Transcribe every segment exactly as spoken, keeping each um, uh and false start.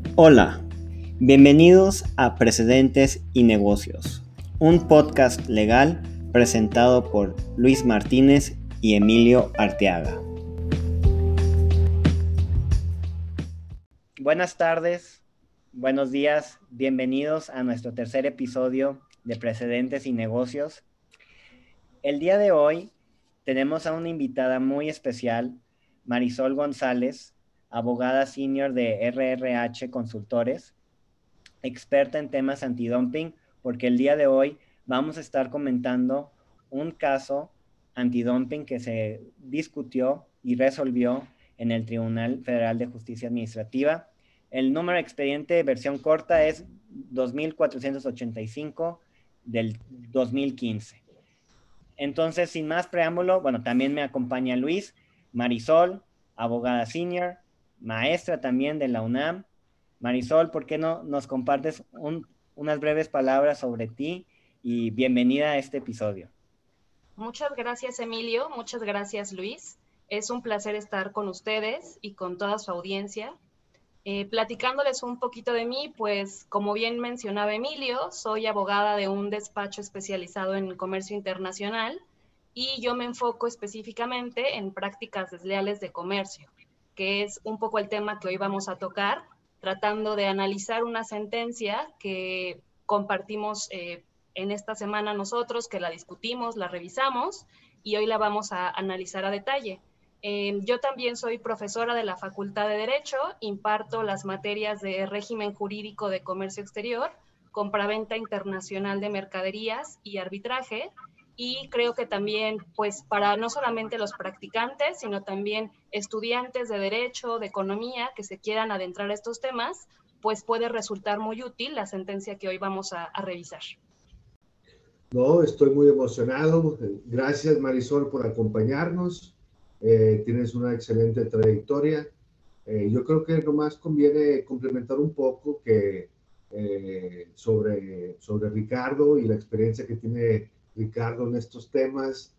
Hola, bienvenidos a Precedentes y Negocios, un podcast legal presentado por Luis Martínez y Emilio Arteaga. Buenas tardes, buenos días, bienvenidos a nuestro tercer episodio de Precedentes y Negocios. El día de hoy tenemos a una invitada muy especial, Marisol González, abogada senior de R R H Consultores, experta en temas antidumping, porque el día de hoy vamos a estar comentando un caso antidumping que se discutió y resolvió en el Tribunal Federal de Justicia Administrativa. El número de expediente versión corta es dos mil cuatrocientos ochenta y cinco del dos mil quince. Entonces, sin más preámbulo, bueno, también me acompaña Luis, Marisol, abogada senior, maestra también de la UNAM. Marisol, ¿por qué no nos compartes un, unas breves palabras sobre ti y bienvenida a este episodio? Muchas gracias, Emilio. Muchas gracias, Luis. Es un placer estar con ustedes y con toda su audiencia. Eh, platicándoles un poquito de mí, pues como bien mencionaba Emilio, soy abogada de un despacho especializado en comercio internacional y yo me enfoco específicamente en prácticas desleales de comercio, que es un poco el tema que hoy vamos a tocar, tratando de analizar una sentencia que compartimos eh, en esta semana nosotros, que la discutimos, la revisamos y hoy la vamos a analizar a detalle. Eh, yo también soy profesora de la Facultad de Derecho, imparto las materias de régimen jurídico de comercio exterior, compraventa internacional de mercaderías y arbitraje, y creo que también, pues, para no solamente los practicantes, sino también estudiantes de Derecho, de Economía, que se quieran adentrar a estos temas, pues puede resultar muy útil la sentencia que hoy vamos a, a revisar. No, estoy muy emocionado. Gracias, Marisol, por acompañarnos. Eh, tienes una excelente trayectoria. Eh, yo creo que nomás conviene complementar un poco que, eh, sobre, sobre Ricardo y la experiencia que tiene Ricardo en estos temas.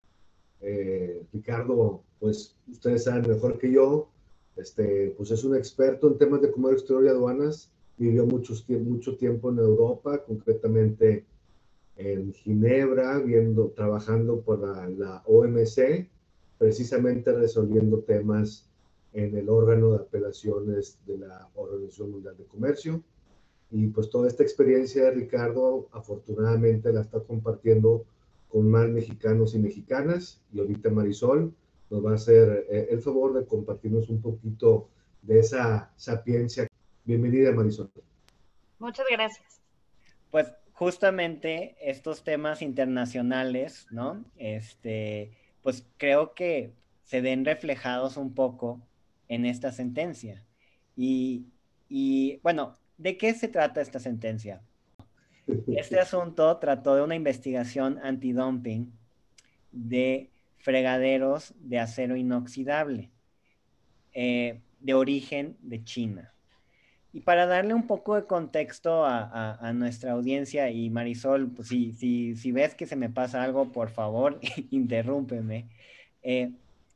Eh, Ricardo, pues ustedes saben mejor que yo, este, pues es un experto en temas de comercio exterior y aduanas. Vivió muchos, mucho tiempo en Europa, concretamente en Ginebra, viendo, trabajando por la, la O M C, precisamente resolviendo temas en el órgano de apelaciones de la Organización Mundial de Comercio. Y pues toda esta experiencia de Ricardo, afortunadamente, la está compartiendo con más mexicanos y mexicanas. Y ahorita Marisol nos va a hacer eh, el favor de compartirnos un poquito de esa sapiencia. Bienvenida, Marisol. Muchas gracias. Pues justamente estos temas internacionales, ¿no? Este, pues creo que se ven reflejados un poco en esta sentencia. Y, y bueno, ¿de qué se trata esta sentencia? Este asunto trató de una investigación antidumping de fregaderos de acero inoxidable eh, de origen de China. Y para darle un poco de contexto a, a, a nuestra audiencia, y Marisol, pues si, si, si ves que se me pasa algo, por favor, interrúmpeme. Eh,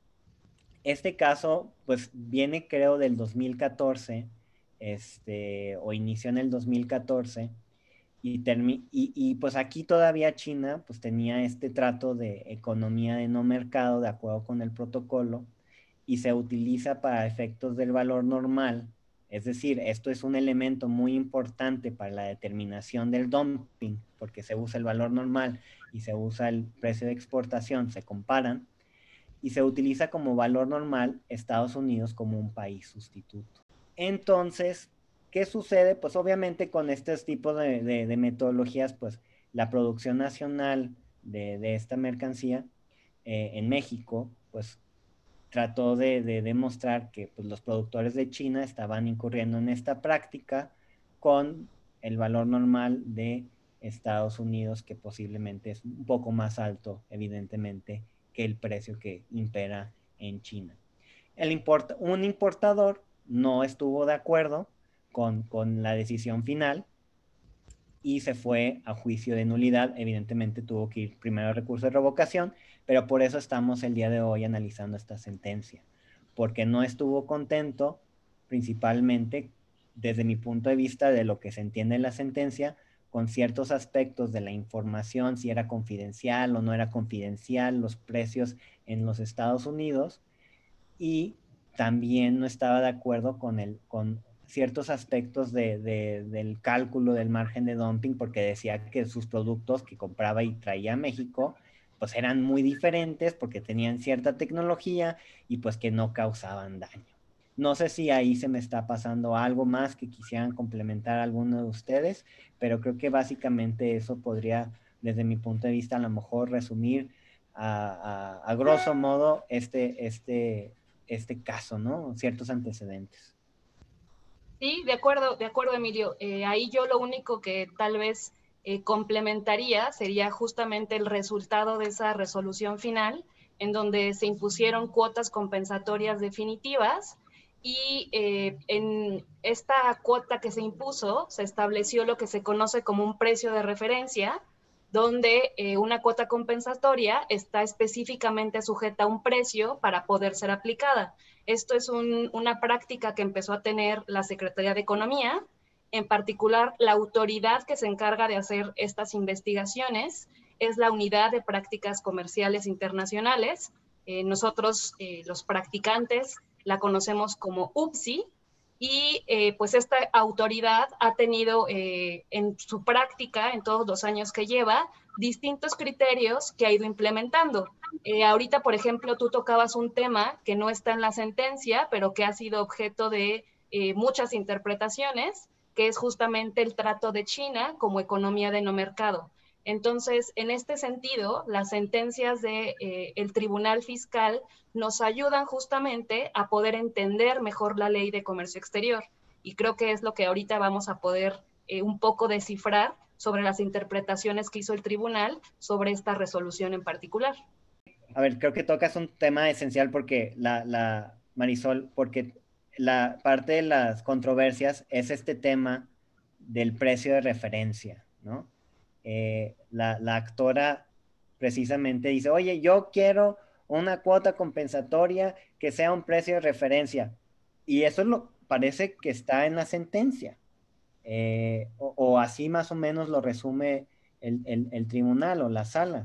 este caso, pues viene creo del dos mil catorce, este, o inició en el dos mil catorce, y, termi y, y pues aquí todavía China pues tenía este trato de economía de no mercado de acuerdo con el protocolo, y se utiliza para efectos del valor normal. Es decir, esto es un elemento muy importante para la determinación del dumping, porque se usa el valor normal y se usa el precio de exportación, se comparan, y se utiliza como valor normal Estados Unidos como un país sustituto. Entonces, ¿qué sucede? Pues obviamente con estos tipos de, de, de metodologías, pues la producción nacional de, de esta mercancía eh, en México, pues trató de, de demostrar que pues, los productores de China estaban incurriendo en esta práctica con el valor normal de Estados Unidos, que posiblemente es un poco más alto, evidentemente, que el precio que impera en China. El import un importador no estuvo de acuerdo con, con la decisión final y se fue a juicio de nulidad. Evidentemente tuvo que ir primero a recurso de revocación, pero por eso estamos el día de hoy analizando esta sentencia, porque no estuvo contento principalmente desde mi punto de vista de lo que se entiende en la sentencia, con ciertos aspectos de la información, si era confidencial o no era confidencial, los precios en los Estados Unidos, y también no estaba de acuerdo con, el, con ciertos aspectos de, de, del cálculo del margen de dumping, porque decía que sus productos que compraba y traía a México, pues eran muy diferentes porque tenían cierta tecnología y pues que no causaban daño. No sé si ahí se me está pasando algo más que quisieran complementar alguno de ustedes, pero creo que básicamente eso podría, desde mi punto de vista, a lo mejor resumir a, a, a grosso modo este, este, este caso, ¿no? Ciertos antecedentes. Sí, de acuerdo, de acuerdo, Emilio. Eh, ahí yo lo único que tal vez eh, complementaría sería justamente el resultado de esa resolución final, en donde se impusieron cuotas compensatorias definitivas y eh, en esta cuota que se impuso se estableció lo que se conoce como un precio de referencia, donde eh, una cuota compensatoria está específicamente sujeta a un precio para poder ser aplicada. Esto es un, una práctica que empezó a tener la Secretaría de Economía, en particular la autoridad que se encarga de hacer estas investigaciones es la Unidad de Prácticas Comerciales Internacionales. Eh, nosotros, eh, los practicantes, la conocemos como U P S I, y eh, pues esta autoridad ha tenido eh, en su práctica, en todos los años que lleva, distintos criterios que ha ido implementando. Eh, ahorita, por ejemplo, tú tocabas un tema que no está en la sentencia, pero que ha sido objeto de eh, muchas interpretaciones, que es justamente el trato de China como economía de no mercado. Entonces, en este sentido, las sentencias del de, eh, Tribunal Fiscal nos ayudan justamente a poder entender mejor la ley de comercio exterior. Y creo que es lo que ahorita vamos a poder eh, un poco descifrar sobre las interpretaciones que hizo el tribunal sobre esta resolución en particular. A ver, creo que tocas un tema esencial porque la, la Marisol, porque la parte de las controversias es este tema del precio de referencia, ¿no? Eh, la, la actora precisamente dice, oye, yo quiero una cuota compensatoria que sea un precio de referencia. Y eso lo, parece que está en la sentencia. Eh, o, o así más o menos lo resume el, el, el tribunal o la sala.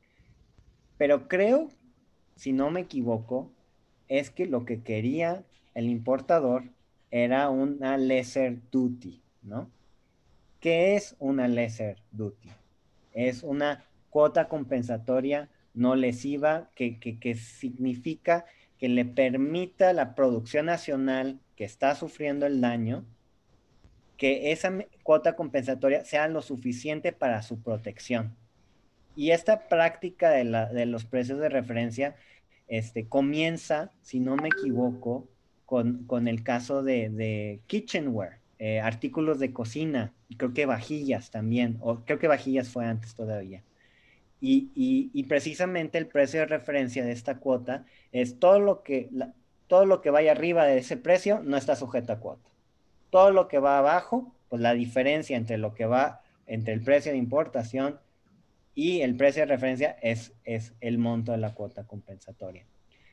Pero creo, si no me equivoco, es que lo que quería el importador era una lesser duty, ¿no? ¿Qué es una lesser duty? Es una cuota compensatoria no lesiva que, que, que significa que le permita a la producción nacional que está sufriendo el daño que esa cuota compensatoria sea lo suficiente para su protección. Y esta práctica de, la, de los precios de referencia este, comienza, si no me equivoco, con, con el caso de, de kitchenware, eh, artículos de cocina, y creo que vajillas también, o creo que vajillas fue antes todavía. Y, y, y precisamente el precio de referencia de esta cuota es todo lo que, la, todo lo que vaya arriba de ese precio no está sujeto a cuota. Todo lo que va abajo, pues la diferencia entre lo que va, entre el precio de importación y el precio de referencia es, es el monto de la cuota compensatoria.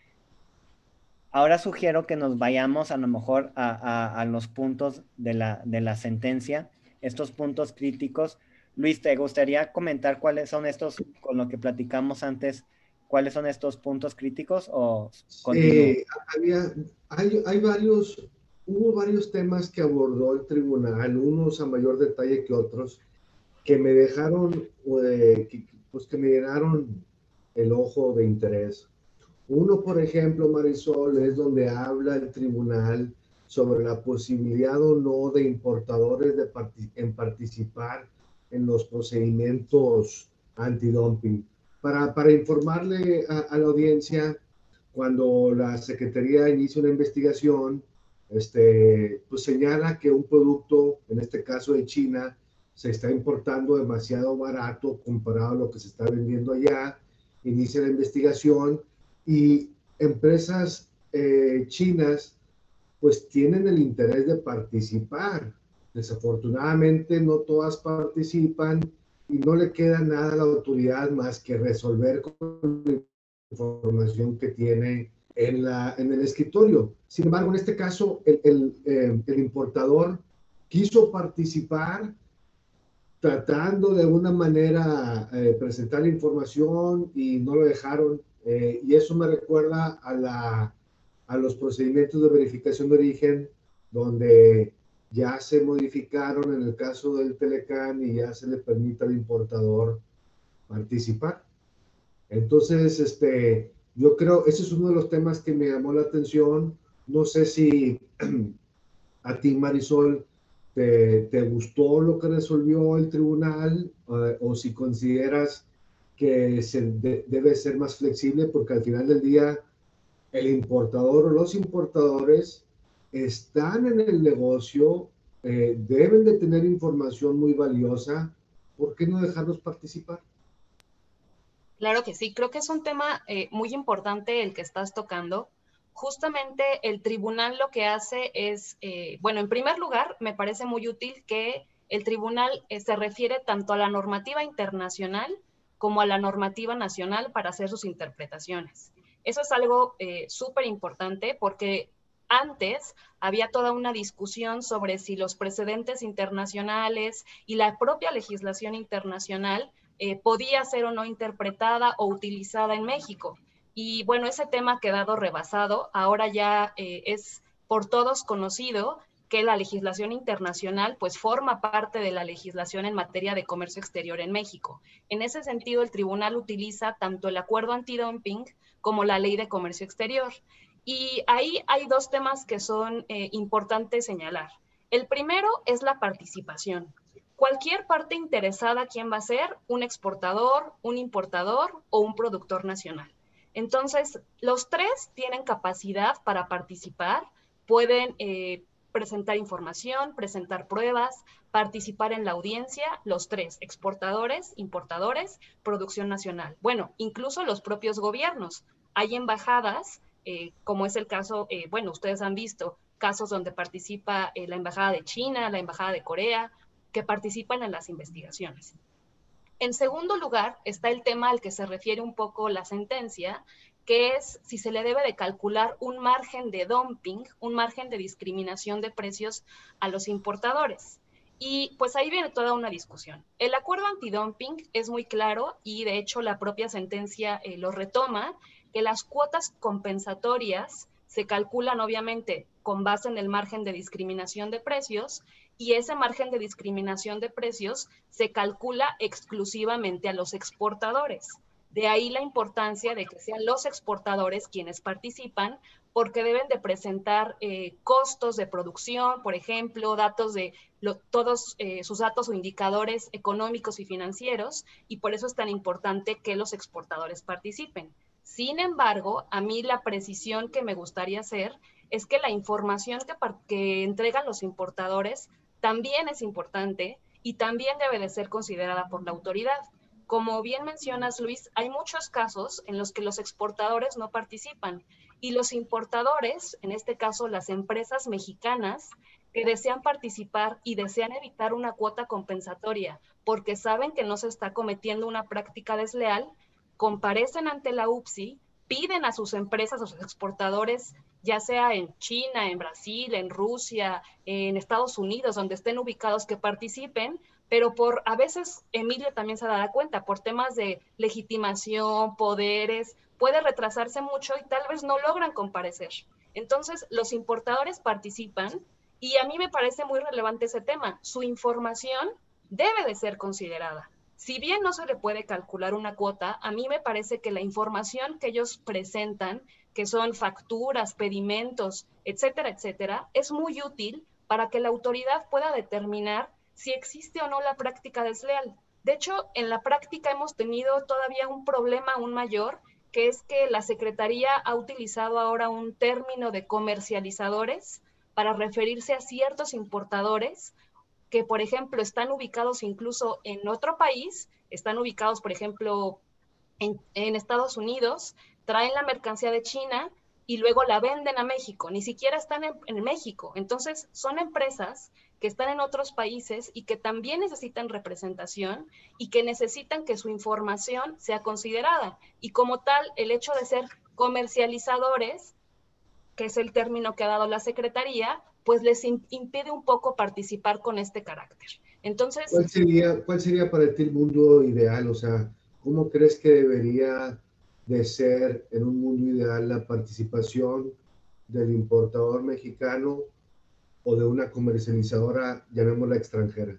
Ahora sugiero que nos vayamos a lo mejor a, a, a los puntos de la, de la sentencia, estos puntos críticos. Luis, ¿te gustaría comentar cuáles son estos, con lo que platicamos antes, cuáles son estos puntos críticos o continúo? Eh, había, hay, hay varios, hubo varios temas que abordó el tribunal, unos a mayor detalle que otros, que me dejaron, eh, que, pues que me llenaron el ojo de interés. Uno, por ejemplo, Marisol, es donde habla el tribunal sobre la posibilidad o no de importadores de partic en participar en los procedimientos antidumping. Para, para informarle a, a la audiencia, cuando la Secretaría inicia una investigación, este, pues señala que un producto, en este caso de China, se está importando demasiado barato comparado a lo que se está vendiendo allá, inicia la investigación y empresas eh, chinas pues tienen el interés de participar. Desafortunadamente no todas participan y no le queda nada a la autoridad más que resolver con la información que tiene en, la, en el escritorio. Sin embargo, en este caso, el, el, eh, el importador quiso participar tratando de alguna manera eh, presentar información y no lo dejaron. Eh, y eso me recuerda a, la, a los procedimientos de verificación de origen, donde ya se modificaron en el caso del Telecán y ya se le permite al importador participar. Entonces, este, yo creo, ese es uno de los temas que me llamó la atención. No sé si a ti, Marisol, te, te gustó lo que resolvió el tribunal uh, o si consideras que se de, debe ser más flexible, porque al final del día el importador o los importadores están en el negocio, eh, deben de tener información muy valiosa. ¿Por qué no dejarlos participar? Claro que sí, creo que es un tema eh, muy importante el que estás tocando. Justamente el tribunal lo que hace es, eh, bueno, en primer lugar, me parece muy útil que el tribunal eh, se refiere tanto a la normativa internacional como a la normativa nacional para hacer sus interpretaciones. Eso es algo eh, súper importante porque antes había toda una discusión sobre si los precedentes internacionales y la propia legislación internacional eh, podía ser o no interpretada o utilizada en México. Y bueno, ese tema ha quedado rebasado. Ahora ya eh, es por todos conocido que la legislación internacional pues forma parte de la legislación en materia de comercio exterior en México. En ese sentido, el tribunal utiliza tanto el acuerdo antidumping como la ley de comercio exterior. Y ahí hay dos temas que son eh, importantes señalar. El primero es la participación. Cualquier parte interesada, ¿quién va a ser? Un exportador, un importador o un productor nacional. Entonces, los tres tienen capacidad para participar, pueden eh, presentar información, presentar pruebas, participar en la audiencia, los tres, exportadores, importadores, producción nacional. Bueno, incluso los propios gobiernos. Hay embajadas, eh, como es el caso, eh, bueno, ustedes han visto casos donde participa eh, la Embajada de China, la Embajada de Corea, que participan en las investigaciones. En segundo lugar, está el tema al que se refiere un poco la sentencia, que es si se le debe de calcular un margen de dumping, un margen de discriminación de precios a los importadores. Y pues ahí viene toda una discusión. El acuerdo antidumping es muy claro y de hecho la propia sentencia eh, lo retoma, que las cuotas compensatorias se calculan obviamente con base en el margen de discriminación de precios y ese margen de discriminación de precios se calcula exclusivamente a los exportadores. De ahí la importancia de que sean los exportadores quienes participan, porque deben de presentar eh, costos de producción, por ejemplo, datos de lo, todos eh, sus datos o indicadores económicos y financieros, y por eso es tan importante que los exportadores participen. Sin embargo, a mí la precisión que me gustaría hacer es que la información que, que entregan los importadores también es importante y también debe de ser considerada por la autoridad. Como bien mencionas, Luis, hay muchos casos en los que los exportadores no participan y los importadores, en este caso las empresas mexicanas, que desean participar y desean evitar una cuota compensatoria porque saben que no se está cometiendo una práctica desleal, comparecen ante la U P S I, piden a sus empresas, a sus exportadores, ya sea en China, en Brasil, en Rusia, en Estados Unidos, donde estén ubicados, que participen, pero por, a veces Emilio también se dará cuenta, por temas de legitimación, poderes, puede retrasarse mucho y tal vez no logran comparecer. Entonces, los importadores participan y a mí me parece muy relevante ese tema. Su información debe de ser considerada. Si bien no se le puede calcular una cuota, a mí me parece que la información que ellos presentan, que son facturas, pedimentos, etcétera, etcétera, es muy útil para que la autoridad pueda determinar si existe o no la práctica desleal. De hecho, en la práctica hemos tenido todavía un problema aún mayor, que es que la Secretaría ha utilizado ahora un término de comercializadores para referirse a ciertos importadores que, por ejemplo, están ubicados incluso en otro país, están ubicados, por ejemplo, en, en Estados Unidos, traen la mercancía de China y luego la venden a México, ni siquiera están en, en México. Entonces, son empresas que están en otros países y que también necesitan representación y que necesitan que su información sea considerada. Y como tal, el hecho de ser comercializadores, que es el término que ha dado la Secretaría, pues les impide un poco participar con este carácter. Entonces, ¿cuál sería, cuál sería para ti el mundo ideal? O sea, ¿cómo crees que debería de ser en un mundo ideal la participación del importador mexicano o de una comercializadora, llamémosla extranjera?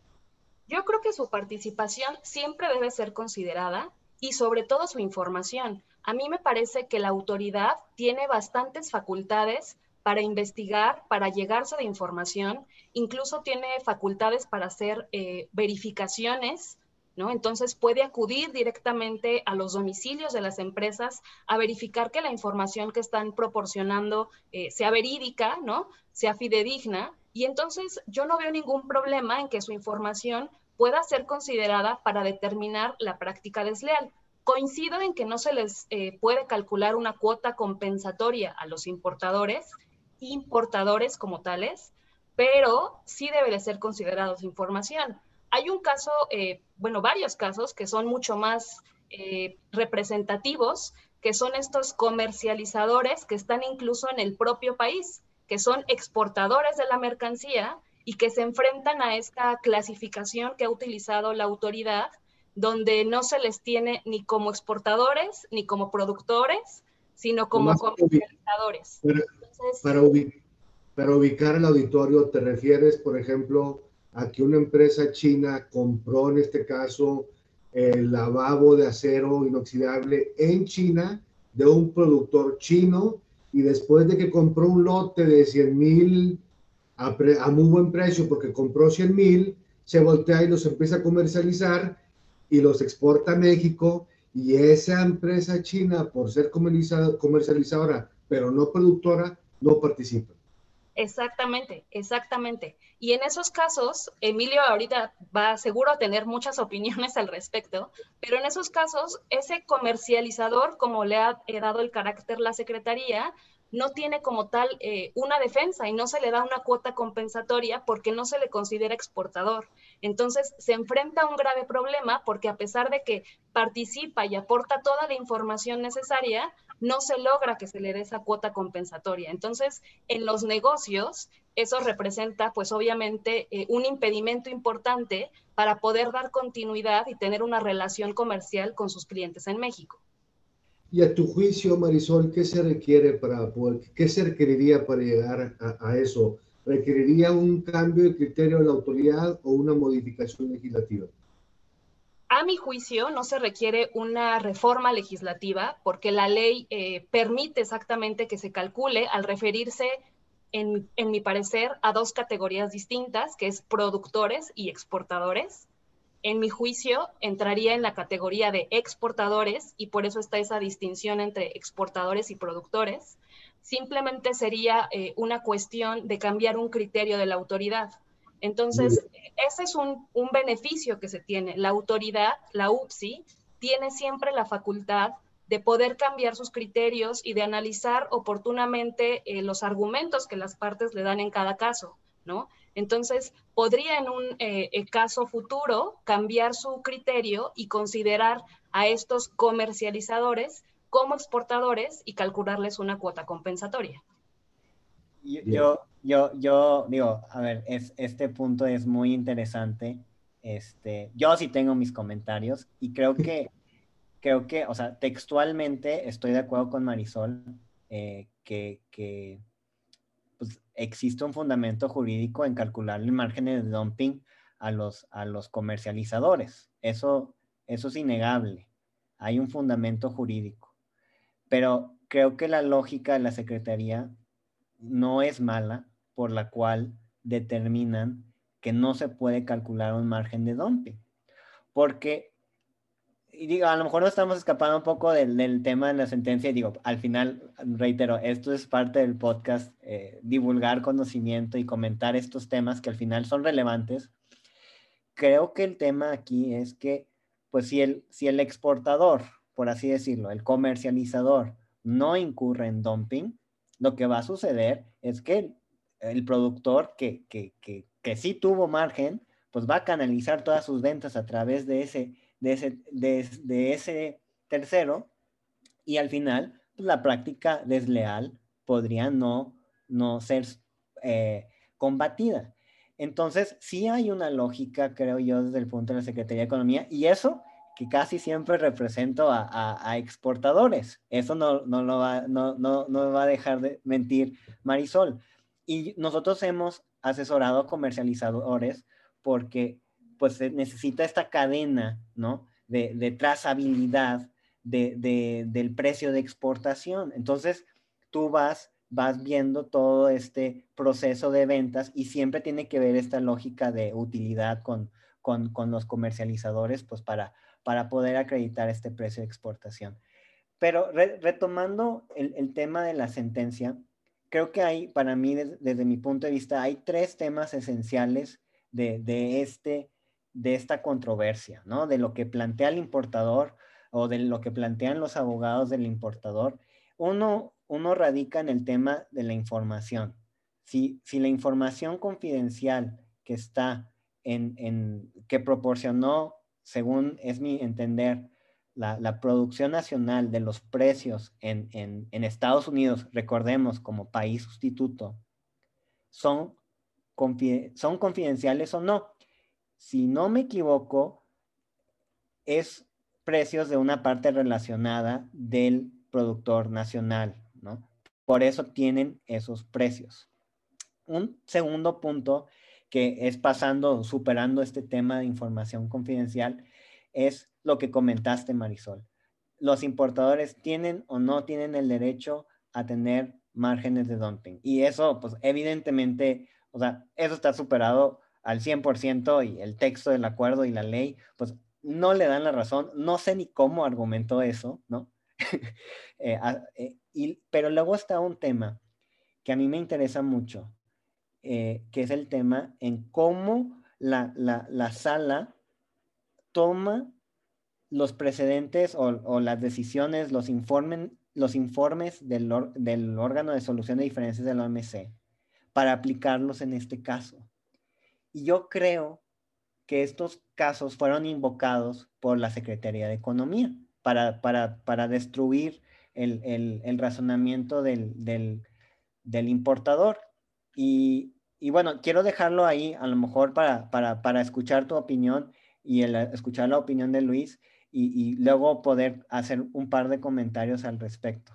Yo creo que su participación siempre debe ser considerada y sobre todo su información. A mí me parece que la autoridad tiene bastantes facultades para investigar, para llegarse de información, incluso tiene facultades para hacer eh, verificaciones, ¿no? Entonces puede acudir directamente a los domicilios de las empresas a verificar que la información que están proporcionando eh, sea verídica, ¿no? Sea fidedigna. Y entonces yo no veo ningún problema en que su información pueda ser considerada para determinar la práctica desleal. Coincido en que no se les eh, puede calcular una cuota compensatoria a los importadores, importadores como tales, pero sí debe de ser considerada su información. Hay un caso, eh, bueno, varios casos que son mucho más eh, representativos, que son estos comercializadores que están incluso en el propio país, que son exportadores de la mercancía y que se enfrentan a esta clasificación que ha utilizado la autoridad, donde no se les tiene ni como exportadores ni como productores, sino como Nomás comercializadores. para, Entonces, para, ubicar, para ubicar al auditorio, ¿te refieres, por ejemplo, a que una empresa china compró, en este caso, el lavabo de acero inoxidable en China de un productor chino, y después de que compró un lote de cien mil a, pre, a muy buen precio porque compró cien mil, se voltea y los empieza a comercializar y los exporta a México, y esa empresa china, por ser comercializadora pero no productora, no participa? exactamente, exactamente. Y en esos casos, Emilio ahorita va seguro a tener muchas opiniones al respecto, pero en esos casos, ese comercializador, como le ha dado el carácter la Secretaría, no tiene como tal eh, una defensa y no se le da una cuota compensatoria porque no se le considera exportador. Entonces se enfrenta a un grave problema porque a pesar de que participa y aporta toda la información necesaria, no se logra que se le dé esa cuota compensatoria. Entonces, en los negocios, eso representa, pues obviamente, eh, un impedimento importante para poder dar continuidad y tener una relación comercial con sus clientes en México. Y a tu juicio, Marisol, ¿qué se requiere para poder, qué se requeriría para llegar a, a eso? ¿Requeriría un cambio de criterio de la autoridad o una modificación legislativa? A mi juicio, no se requiere una reforma legislativa porque la ley eh, permite exactamente que se calcule al referirse, en, en mi parecer, a dos categorías distintas, que es productores y exportadores. En mi juicio, entraría en la categoría de exportadores y por eso está esa distinción entre exportadores y productores. Simplemente sería eh, una cuestión de cambiar un criterio de la autoridad. Entonces, ese es un, un beneficio que se tiene. La autoridad, la U P S I, tiene siempre la facultad de poder cambiar sus criterios y de analizar oportunamente eh, los argumentos que las partes le dan en cada caso, ¿no? Entonces, podría en un eh, caso futuro cambiar su criterio y considerar a estos comercializadores como exportadores y calcularles una cuota compensatoria. Yo, yo, yo, yo digo, a ver, es, este punto es muy interesante. Este, yo sí tengo mis comentarios y creo que, creo que, o sea, textualmente estoy de acuerdo con Marisol, eh, que, que pues, existe un fundamento jurídico en calcular el margen de dumping a los, a los comercializadores. Eso, eso es innegable. Hay un fundamento jurídico. Pero creo que la lógica de la Secretaría no es mala, por la cual determinan que no se puede calcular un margen de dumping. Porque, y digo, a lo mejor nos estamos escapando un poco del, del tema de la sentencia, y digo, al final, reitero, esto es parte del podcast, eh, divulgar conocimiento y comentar estos temas que al final son relevantes. Creo que el tema aquí es que, pues si el, si el exportador, por así decirlo, el comercializador, no incurre en dumping, lo que va a suceder es que el, el productor que, que, que, que sí tuvo margen, pues va a canalizar todas sus ventas a través de ese, de ese, de, de ese tercero, y al final, pues la práctica desleal podría no, no ser eh, combatida. Entonces, sí hay una lógica, creo yo, desde el punto de la Secretaría de Economía, y eso que casi siempre represento a, a, a exportadores. Eso no, no, lo va, no, no, no va a dejar de mentir Marisol. Y nosotros hemos asesorado a comercializadores porque pues se necesita esta cadena, ¿no? de, de trazabilidad de, de, del precio de exportación. Entonces, tú vas vas viendo todo este proceso de ventas y siempre tiene que ver esta lógica de utilidad con, con, con los comercializadores, pues para, para poder acreditar este precio de exportación. Pero re, retomando el, el tema de la sentencia, creo que hay, para mí, des, desde mi punto de vista, hay tres temas esenciales de, de, este, de esta controversia, ¿no? De lo que plantea el importador o de lo que plantean los abogados del importador. Uno, uno radica en el tema de la información. Si, si la información confidencial que está en, en, que proporcionó, según es mi entender, la, la producción nacional de los precios en, en, en Estados Unidos, recordemos, como país sustituto, son, confide son confidenciales o no. Si no me equivoco, es precios de una parte relacionada del productor nacional, ¿no? Por eso tienen esos precios. Un segundo punto que es pasando, superando este tema de información confidencial, es lo que comentaste, Marisol. Los importadores tienen o no tienen el derecho a tener márgenes de dumping. Y eso, pues evidentemente, o sea, eso está superado al cien por ciento y el texto del acuerdo y la ley, pues no le dan la razón. No sé ni cómo argumentó eso, ¿no? eh, eh, y, pero luego está un tema que a mí me interesa mucho, eh, que es el tema en cómo la, la, la sala toma los precedentes o, o las decisiones, los, informen, los informes del, or, del órgano de solución de diferencias de la O M C para aplicarlos en este caso. Y yo creo que estos casos fueron invocados por la Secretaría de Economía para, para, para destruir el, el, el razonamiento del, del, del importador. Y, y bueno, quiero dejarlo ahí a lo mejor para, para, para escuchar tu opinión y el, escuchar la opinión de Luis y, y luego poder hacer un par de comentarios al respecto.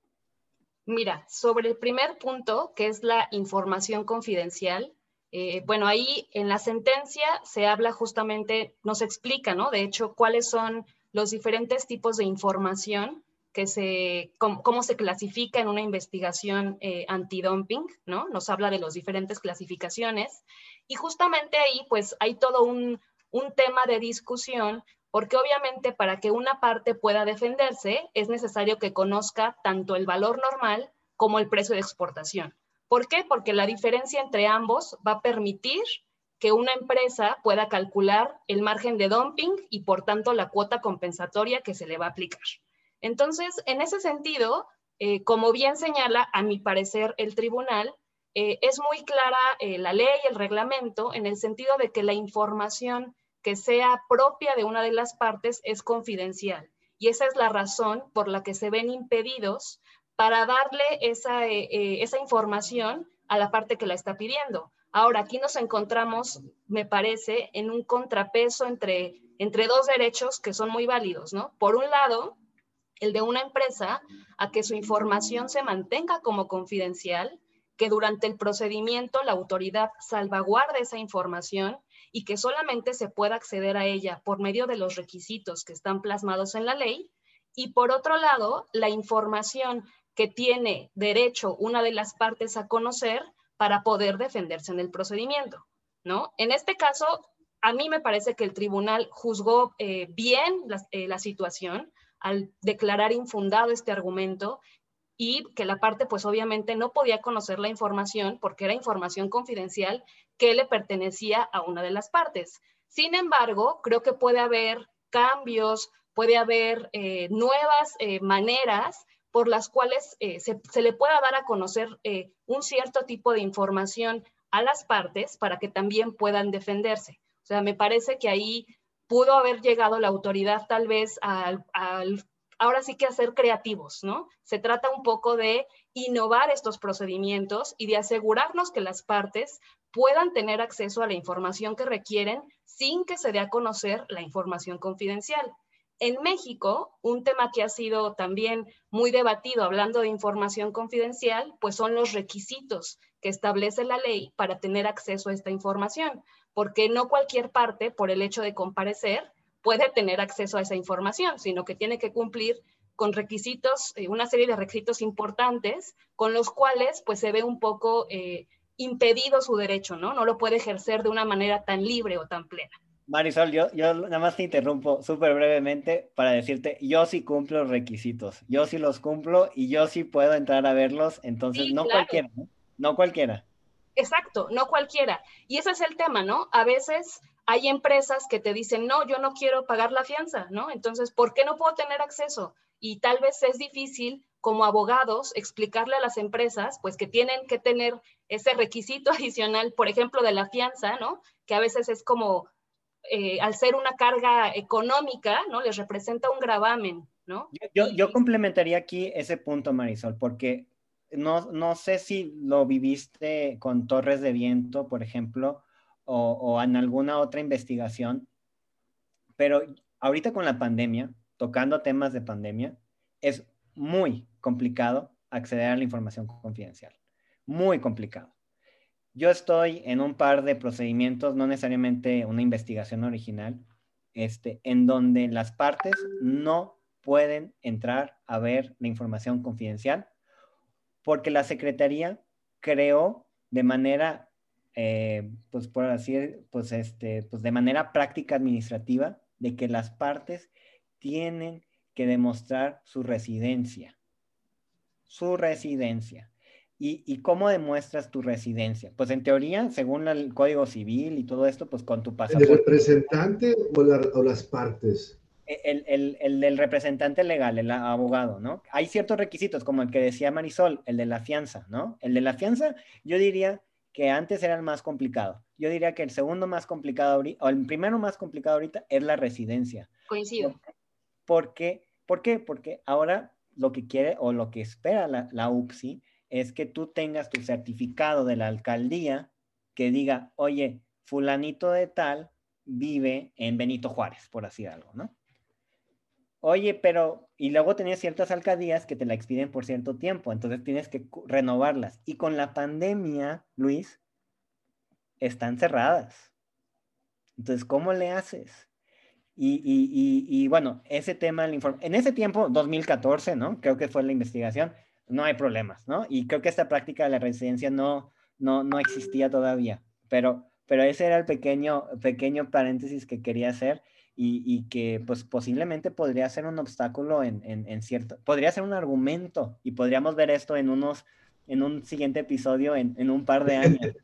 Mira, sobre el primer punto, que es la información confidencial, eh, bueno, ahí en la sentencia se habla justamente, nos explica, ¿no? De hecho, cuáles son los diferentes tipos de información que se, cómo, cómo se clasifica en una investigación eh, antidumping, ¿no? Nos habla de las diferentes clasificaciones y justamente ahí, pues, hay todo un, un tema de discusión porque obviamente para que una parte pueda defenderse es necesario que conozca tanto el valor normal como el precio de exportación. ¿Por qué? Porque la diferencia entre ambos va a permitir que una empresa pueda calcular el margen de dumping y por tanto la cuota compensatoria que se le va a aplicar. Entonces, en ese sentido, eh, como bien señala, a mi parecer, el tribunal, eh, es muy clara eh, la ley, el reglamento, en el sentido de que la información que sea propia de una de las partes es confidencial. Y esa es la razón por la que se ven impedidos para darle esa, eh, esa información a la parte que la está pidiendo. Ahora, aquí nos encontramos, me parece, en un contrapeso entre, entre dos derechos que son muy válidos, ¿no? Por un lado, el de una empresa a que su información se mantenga como confidencial, que durante el procedimiento la autoridad salvaguarde esa información y que solamente se pueda acceder a ella por medio de los requisitos que están plasmados en la ley. Y por otro lado, la información que tiene derecho una de las partes a conocer para poder defenderse en el procedimiento, ¿no? En este caso, a mí me parece que el tribunal juzgó eh, bien la, eh, la situación al declarar infundado este argumento y que la parte pues obviamente no podía conocer la información porque era información confidencial que le pertenecía a una de las partes. Sin embargo, creo que puede haber cambios, puede haber eh, nuevas eh, maneras por las cuales eh, se, se le pueda dar a conocer eh, un cierto tipo de información a las partes para que también puedan defenderse. O sea, me parece que ahí pudo haber llegado la autoridad tal vez al, al, ahora sí que a ser creativos, ¿no? Se trata un poco de innovar estos procedimientos y de asegurarnos que las partes puedan tener acceso a la información que requieren sin que se dé a conocer la información confidencial. En México, un tema que ha sido también muy debatido hablando de información confidencial, pues son los requisitos que establece la ley para tener acceso a esta información, porque no cualquier parte, por el hecho de comparecer, puede tener acceso a esa información, sino que tiene que cumplir con requisitos, eh, una serie de requisitos importantes con los cuales pues se ve un poco eh, impedido su derecho, ¿no? No lo puede ejercer de una manera tan libre o tan plena. Marisol, yo, yo nada más te interrumpo súper brevemente para decirte, yo sí cumplo los requisitos, yo sí los cumplo y yo sí puedo entrar a verlos, entonces Sí, no claro. cualquiera, ¿no? No cualquiera. Exacto, no cualquiera. Y ese es el tema, ¿no? A veces hay empresas que te dicen, no, yo no quiero pagar la fianza, ¿no? Entonces, ¿por qué no puedo tener acceso? Y tal vez es difícil como abogados explicarle a las empresas, pues que tienen que tener ese requisito adicional, por ejemplo, de la fianza, ¿no? Que a veces es como, eh, al ser una carga económica, ¿no? Les representa un gravamen, ¿no? Yo, Y, yo complementaría aquí ese punto, Marisol, porque no, no sé si lo viviste con Torres de Viento, por ejemplo, o, o en alguna otra investigación, pero ahorita con la pandemia, tocando temas de pandemia, es muy complicado acceder a la información confidencial. Muy complicado. Yo estoy en un par de procedimientos, no necesariamente una investigación original, este, en donde las partes no pueden entrar a ver la información confidencial porque la Secretaría creó de manera, eh, pues por así, pues este, pues de manera práctica administrativa, de que las partes tienen que demostrar su residencia, su residencia. ¿Y, ¿Y cómo demuestras tu residencia? Pues en teoría, según el Código Civil y todo esto, pues con tu ¿El pasaporte. representante o, la, o las partes? El, el, el del representante legal, el abogado, ¿no? Hay ciertos requisitos, como el que decía Marisol, el de la fianza, ¿no? El de la fianza, yo diría que antes era el más complicado. Yo diría que el segundo más complicado ahorita, o el primero más complicado ahorita es la residencia. coincido. ¿Por qué? ¿Por qué? Porque ahora lo que quiere o lo que espera la, la U P S I es que tú tengas tu certificado de la alcaldía que diga, oye, fulanito de tal vive en Benito Juárez, por así algo, ¿no? Oye, pero, y luego tenías ciertas alcaldías que te la expiden por cierto tiempo, entonces tienes que renovarlas. Y con la pandemia, Luis, están cerradas. Entonces, ¿cómo le haces? Y, y, y, y bueno, ese tema, en ese tiempo, dos mil catorce, ¿no? Creo que fue la investigación, no hay problemas, ¿no? Y creo que esta práctica de la residencia no, no, no existía todavía, pero, pero ese era el pequeño, pequeño paréntesis que quería hacer y, y que pues posiblemente podría ser un obstáculo en, en, en cierto, podría ser un argumento y podríamos ver esto en unos, en un siguiente episodio en, en un par de años.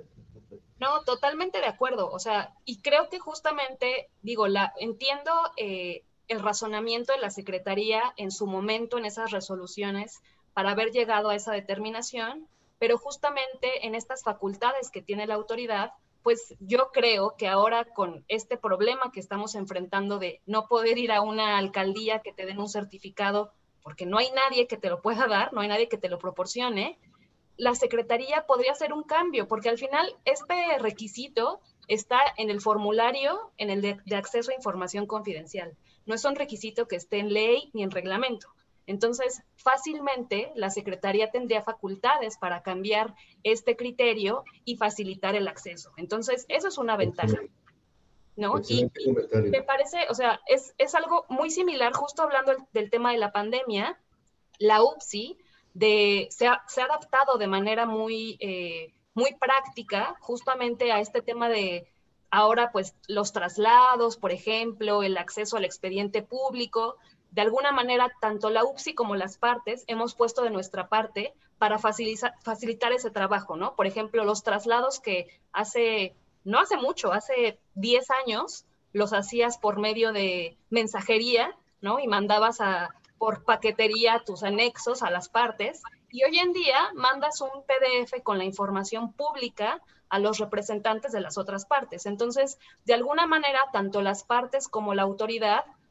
No, totalmente de acuerdo. O sea, y creo que justamente, digo, la, entiendo eh, el razonamiento de la Secretaría en su momento en esas resoluciones para haber llegado a esa determinación, pero justamente en estas facultades que tiene la autoridad, pues yo creo que ahora con este problema que estamos enfrentando de no poder ir a una alcaldía que te den un certificado porque no hay nadie que te lo pueda dar, no hay nadie que te lo proporcione, la Secretaría podría hacer un cambio, porque al final este requisito está en el formulario, en el de, de acceso a información confidencial. No es un requisito que esté en ley ni en reglamento. Entonces, fácilmente la Secretaría tendría facultades para cambiar este criterio y facilitar el acceso. Entonces, eso es una ventaja, ¿no? Y, y me parece, o sea, es, es algo muy similar, justo hablando del tema de la pandemia, la U P S I de, se, ha, se ha adaptado de manera muy, eh, muy práctica justamente a este tema de ahora pues los traslados, por ejemplo, el acceso al expediente público. De alguna manera, tanto la U P S I como las partes hemos puesto de nuestra parte para facilitar, facilitar ese trabajo, ¿no? Por ejemplo, los traslados que hace, no hace mucho, hace diez años, los hacías por medio de mensajería, ¿no? Y mandabas a, por paquetería tus anexos a las partes, y hoy en día mandas un P D F con la información pública a los representantes de las otras partes. Entonces, de alguna manera, tanto las partes como la autoridad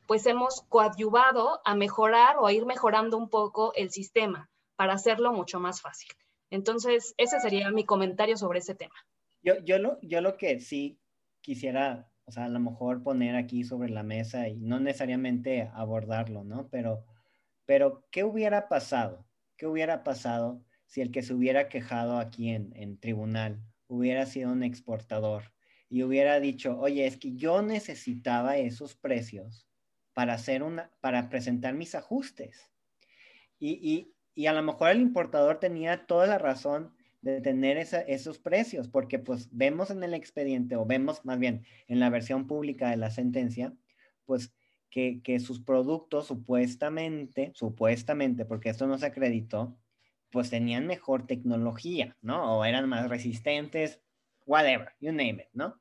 pues hemos coadyuvado a mejorar o a ir mejorando un poco el sistema para hacerlo mucho más fácil. Entonces, ese sería mi comentario sobre ese tema. Yo, yo, lo, yo lo que sí quisiera, o sea, a lo mejor poner aquí sobre la mesa y no necesariamente abordarlo, ¿no? Pero, pero ¿qué hubiera pasado? ¿Qué hubiera pasado si el que se hubiera quejado aquí en, en tribunal hubiera sido un exportador y hubiera dicho, oye, es que yo necesitaba esos precios para hacer una, para presentar mis ajustes? Y, y, y a lo mejor el importador tenía toda la razón de tener esa, esos precios, porque pues vemos en el expediente, o vemos más bien en la versión pública de la sentencia, pues que, que sus productos supuestamente, supuestamente, porque esto no se acreditó, pues tenían mejor tecnología, ¿no? O eran más resistentes, whatever, you name it, ¿no?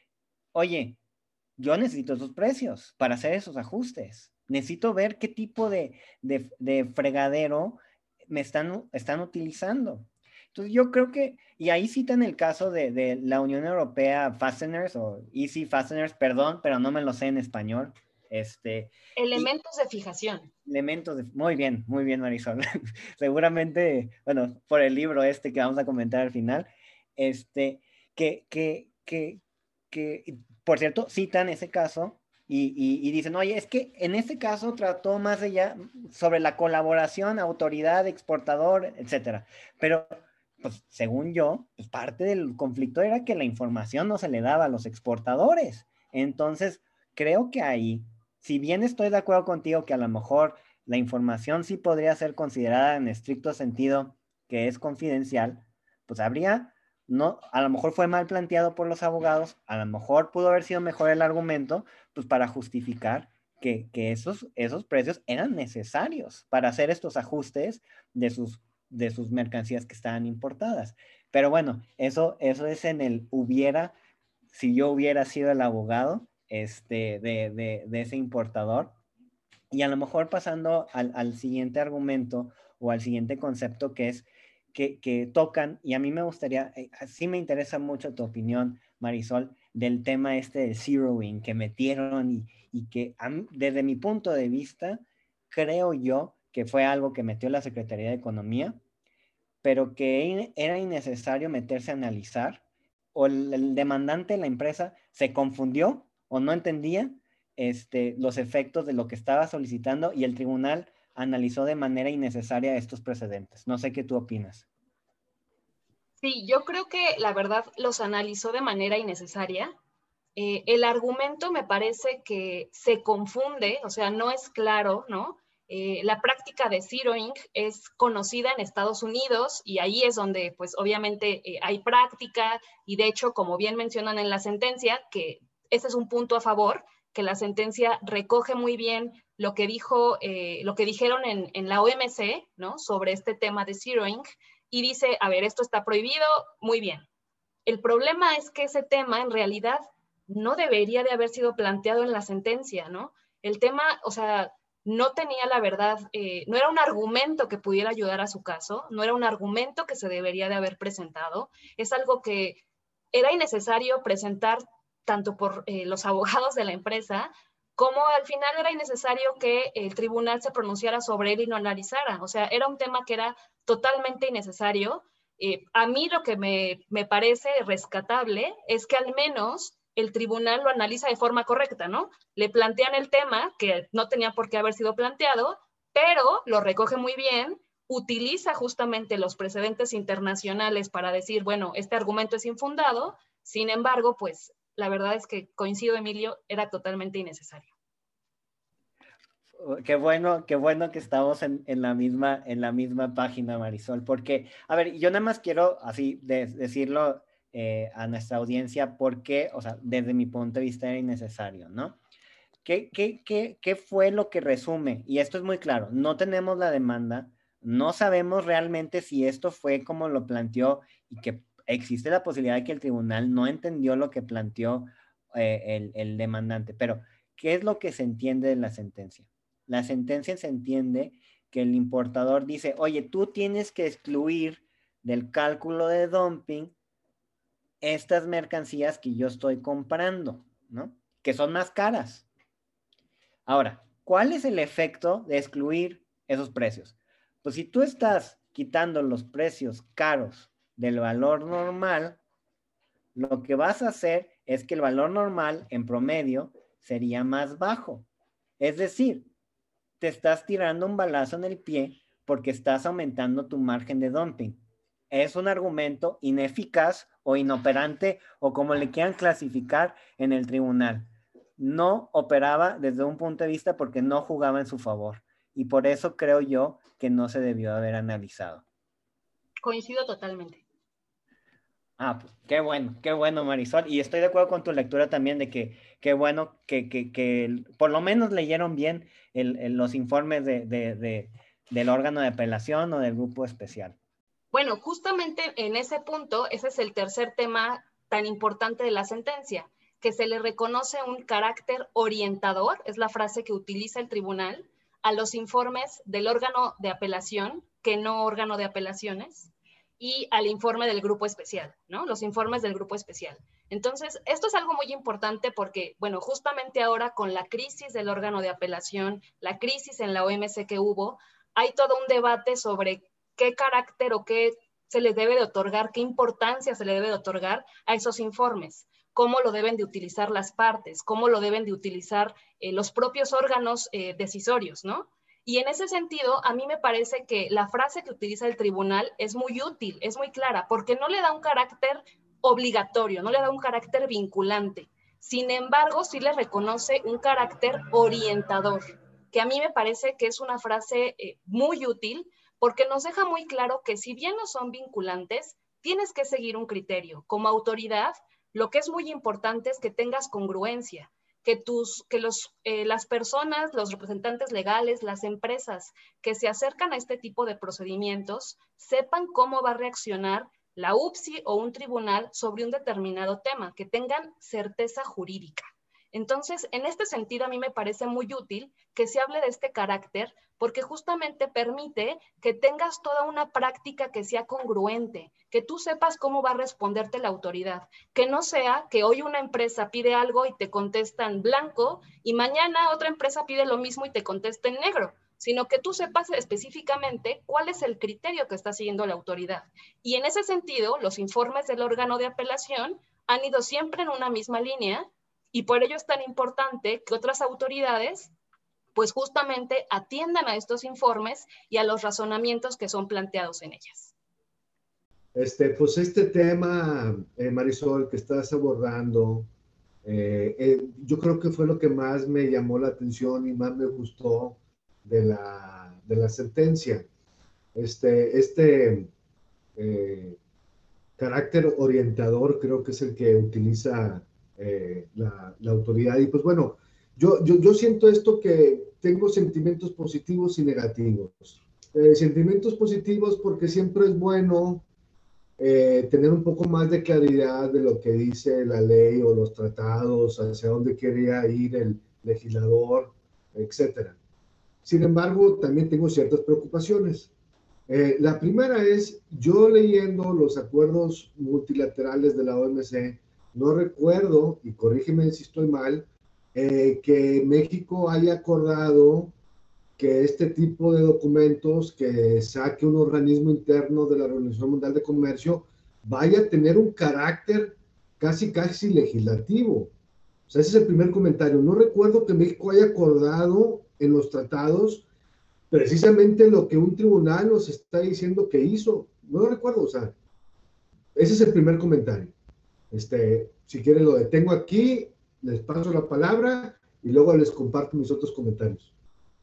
Oye, yo necesito esos precios para hacer esos ajustes. Necesito ver qué tipo de, de, de fregadero me están, están utilizando. Entonces yo creo que, y ahí citan el caso de, de la Unión Europea Fasteners o Easy Fasteners, perdón, pero no me lo sé en español. Este, Elementos de fijación. Elementos de, muy bien, muy bien, Marisol. Seguramente, bueno, por el libro este que vamos a comentar al final, este, que, que, que, que por cierto, citan ese caso y, y, y dicen, oye, es que en este caso trató más allá sobre la colaboración, autoridad, exportador, etcétera. Pero, pues, según yo, pues parte del conflicto era que la información no se le daba a los exportadores. Entonces, creo que ahí, si bien estoy de acuerdo contigo que a lo mejor la información sí podría ser considerada en estricto sentido que es confidencial, pues habría, no, a lo mejor fue mal planteado por los abogados, a lo mejor pudo haber sido mejor el argumento, pues para justificar que, que esos, esos precios eran necesarios para hacer estos ajustes de sus, de sus mercancías que estaban importadas. Pero bueno, eso, eso es en el hubiera, si yo hubiera sido el abogado este, de, de, de ese importador. Y a lo mejor pasando al, al siguiente argumento o al siguiente concepto que es que, que tocan, y a mí me gustaría, eh, sí me interesa mucho tu opinión, Marisol, del tema este de zeroing que metieron y, y que a mí, desde mi punto de vista, creo yo que fue algo que metió la Secretaría de Economía, pero que era innecesario meterse a analizar, o el, el demandante, la empresa, se confundió o no entendía este, los efectos de lo que estaba solicitando y el tribunal analizó de manera innecesaria estos precedentes. No sé qué tú opinas. Sí, yo creo que la verdad los analizó de manera innecesaria. Eh, el argumento me parece que se confunde, o sea, no es claro, ¿no? Eh, la práctica de zeroing es conocida en Estados Unidos y ahí es donde, pues, obviamente eh, hay práctica y de hecho, como bien mencionan en la sentencia, que ese es un punto a favor, que la sentencia recoge muy bien lo que dijo, eh, lo que dijeron en, en la O M C, ¿no? Sobre este tema de zeroing y dice, a ver, esto está prohibido, muy bien. El problema es que ese tema en realidad no debería de haber sido planteado en la sentencia, ¿no? El tema, o sea, no tenía la verdad, eh, no era un argumento que pudiera ayudar a su caso, no era un argumento que se debería de haber presentado, es algo que era innecesario presentar tanto por eh, los abogados de la empresa, como al final era innecesario que el tribunal se pronunciara sobre él y lo analizara. O sea, era un tema que era totalmente innecesario. Eh, a mí lo que me, me parece rescatable es que al menos el tribunal lo analiza de forma correcta, ¿no? Le plantean el tema que no tenía por qué haber sido planteado, pero lo recoge muy bien, utiliza justamente los precedentes internacionales para decir, bueno, este argumento es infundado, sin embargo, pues la verdad es que coincido, Emilio, era totalmente innecesario. Qué bueno, qué bueno que estamos en, en, la misma, en la misma página, Marisol, porque, a ver, yo nada más quiero así de, decirlo eh, a nuestra audiencia porque, o sea, desde mi punto de vista era innecesario, ¿no? ¿Qué, qué, qué, qué fue lo que resume? Y esto es muy claro, no tenemos la demanda, no sabemos realmente si esto fue como lo planteó y que existe la posibilidad de que el tribunal no entendió lo que planteó eh, el, el demandante, pero ¿qué es lo que se entiende de la sentencia? La sentencia se entiende que el importador dice, oye, tú tienes que excluir del cálculo de dumping estas mercancías que yo estoy comprando, ¿no? Que son más caras. Ahora, ¿cuál es el efecto de excluir esos precios? Pues si tú estás quitando los precios caros del valor normal, lo que vas a hacer es que el valor normal en promedio sería más bajo. Es decir, te estás tirando un balazo en el pie porque estás aumentando tu margen de dumping. Es un argumento ineficaz o inoperante o como le quieran clasificar en el tribunal. No operaba desde un punto de vista porque no jugaba en su favor. Y por eso creo yo que no se debió haber analizado. Coincido totalmente. Ah, pues qué bueno, qué bueno, Marisol. Y estoy de acuerdo con tu lectura también de que qué bueno que, que, que por lo menos leyeron bien el, el, los informes de, de, de, del órgano de apelación o del grupo especial. Bueno, justamente en ese punto, ese es el tercer tema tan importante de la sentencia, que se le reconoce un carácter orientador, es la frase que utiliza el tribunal, a los informes del órgano de apelación, que no órgano de apelaciones, y al informe del grupo especial, ¿no? Los informes del grupo especial. Entonces, esto es algo muy importante porque, bueno, justamente ahora con la crisis del órgano de apelación, la crisis en la O M C que hubo, hay todo un debate sobre qué carácter o qué se le debe de otorgar, qué importancia se le debe de otorgar a esos informes, cómo lo deben de utilizar las partes, cómo lo deben de utilizar eh, los propios órganos eh, decisorios, ¿no? Y en ese sentido, a mí me parece que la frase que utiliza el tribunal es muy útil, es muy clara, porque no le da un carácter obligatorio, no le da un carácter vinculante. Sin embargo, sí le reconoce un carácter orientador, que a mí me parece que es una frase eh, muy útil, porque nos deja muy claro que si bien no son vinculantes, tienes que seguir un criterio. Como autoridad, lo que es muy importante es que tengas congruencia, que, tus, que los, eh, las personas, los representantes legales, las empresas que se acercan a este tipo de procedimientos sepan cómo va a reaccionar la U P S I o un tribunal sobre un determinado tema, que tengan certeza jurídica. Entonces, en este sentido, a mí me parece muy útil que se hable de este carácter porque justamente permite que tengas toda una práctica que sea congruente, que tú sepas cómo va a responderte la autoridad, que no sea que hoy una empresa pide algo y te contesta en blanco y mañana otra empresa pide lo mismo y te contesta en negro, sino que tú sepas específicamente cuál es el criterio que está siguiendo la autoridad. Y en ese sentido, los informes del órgano de apelación han ido siempre en una misma línea y por ello es tan importante que otras autoridades pues justamente atiendan a estos informes y a los razonamientos que son planteados en ellas. Este, pues este tema, eh, Marisol, que estás abordando, eh, eh, yo creo que fue lo que más me llamó la atención y más me gustó de la, de la sentencia. Este, este eh, carácter orientador creo que es el que utiliza eh, la, la, autoridad. Y pues bueno, yo, yo, yo siento esto que tengo sentimientos positivos y negativos. Eh, sentimientos positivos porque siempre es bueno eh, tener un poco más de claridad de lo que dice la ley o los tratados, hacia dónde quería ir el legislador, etcétera. Sin embargo, también tengo ciertas preocupaciones. Eh, la primera es, yo leyendo los acuerdos multilaterales de la O M C, no recuerdo, y corrígeme si estoy mal, eh, que México haya acordado que este tipo de documentos que saque un organismo interno de la Organización Mundial de Comercio vaya a tener un carácter casi, casi legislativo. O sea, ese es el primer comentario. No recuerdo que México haya acordado en los tratados precisamente lo que un tribunal nos está diciendo que hizo. No lo recuerdo, o sea, ese es el primer comentario. Este, si quieren lo detengo aquí, les paso la palabra y luego les comparto mis otros comentarios.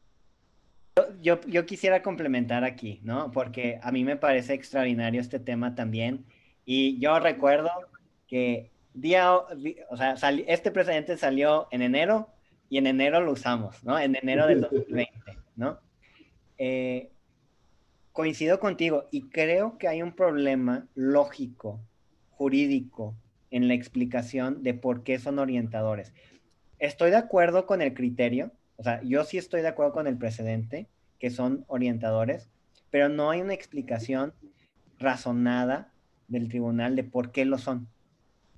Yo, yo quisiera complementar aquí, ¿no? Porque a mí me parece extraordinario este tema también. Y yo recuerdo que día, o sea, sali, este precedente salió en enero y en enero lo usamos, ¿no? En enero del dos mil veinte, ¿no? Eh, coincido contigo y creo que hay un problema lógico, jurídico, en la explicación de por qué son orientadores. Estoy de acuerdo con el criterio, o sea, yo sí estoy de acuerdo con el precedente, que son orientadores, pero no hay una explicación razonada del tribunal de por qué lo son.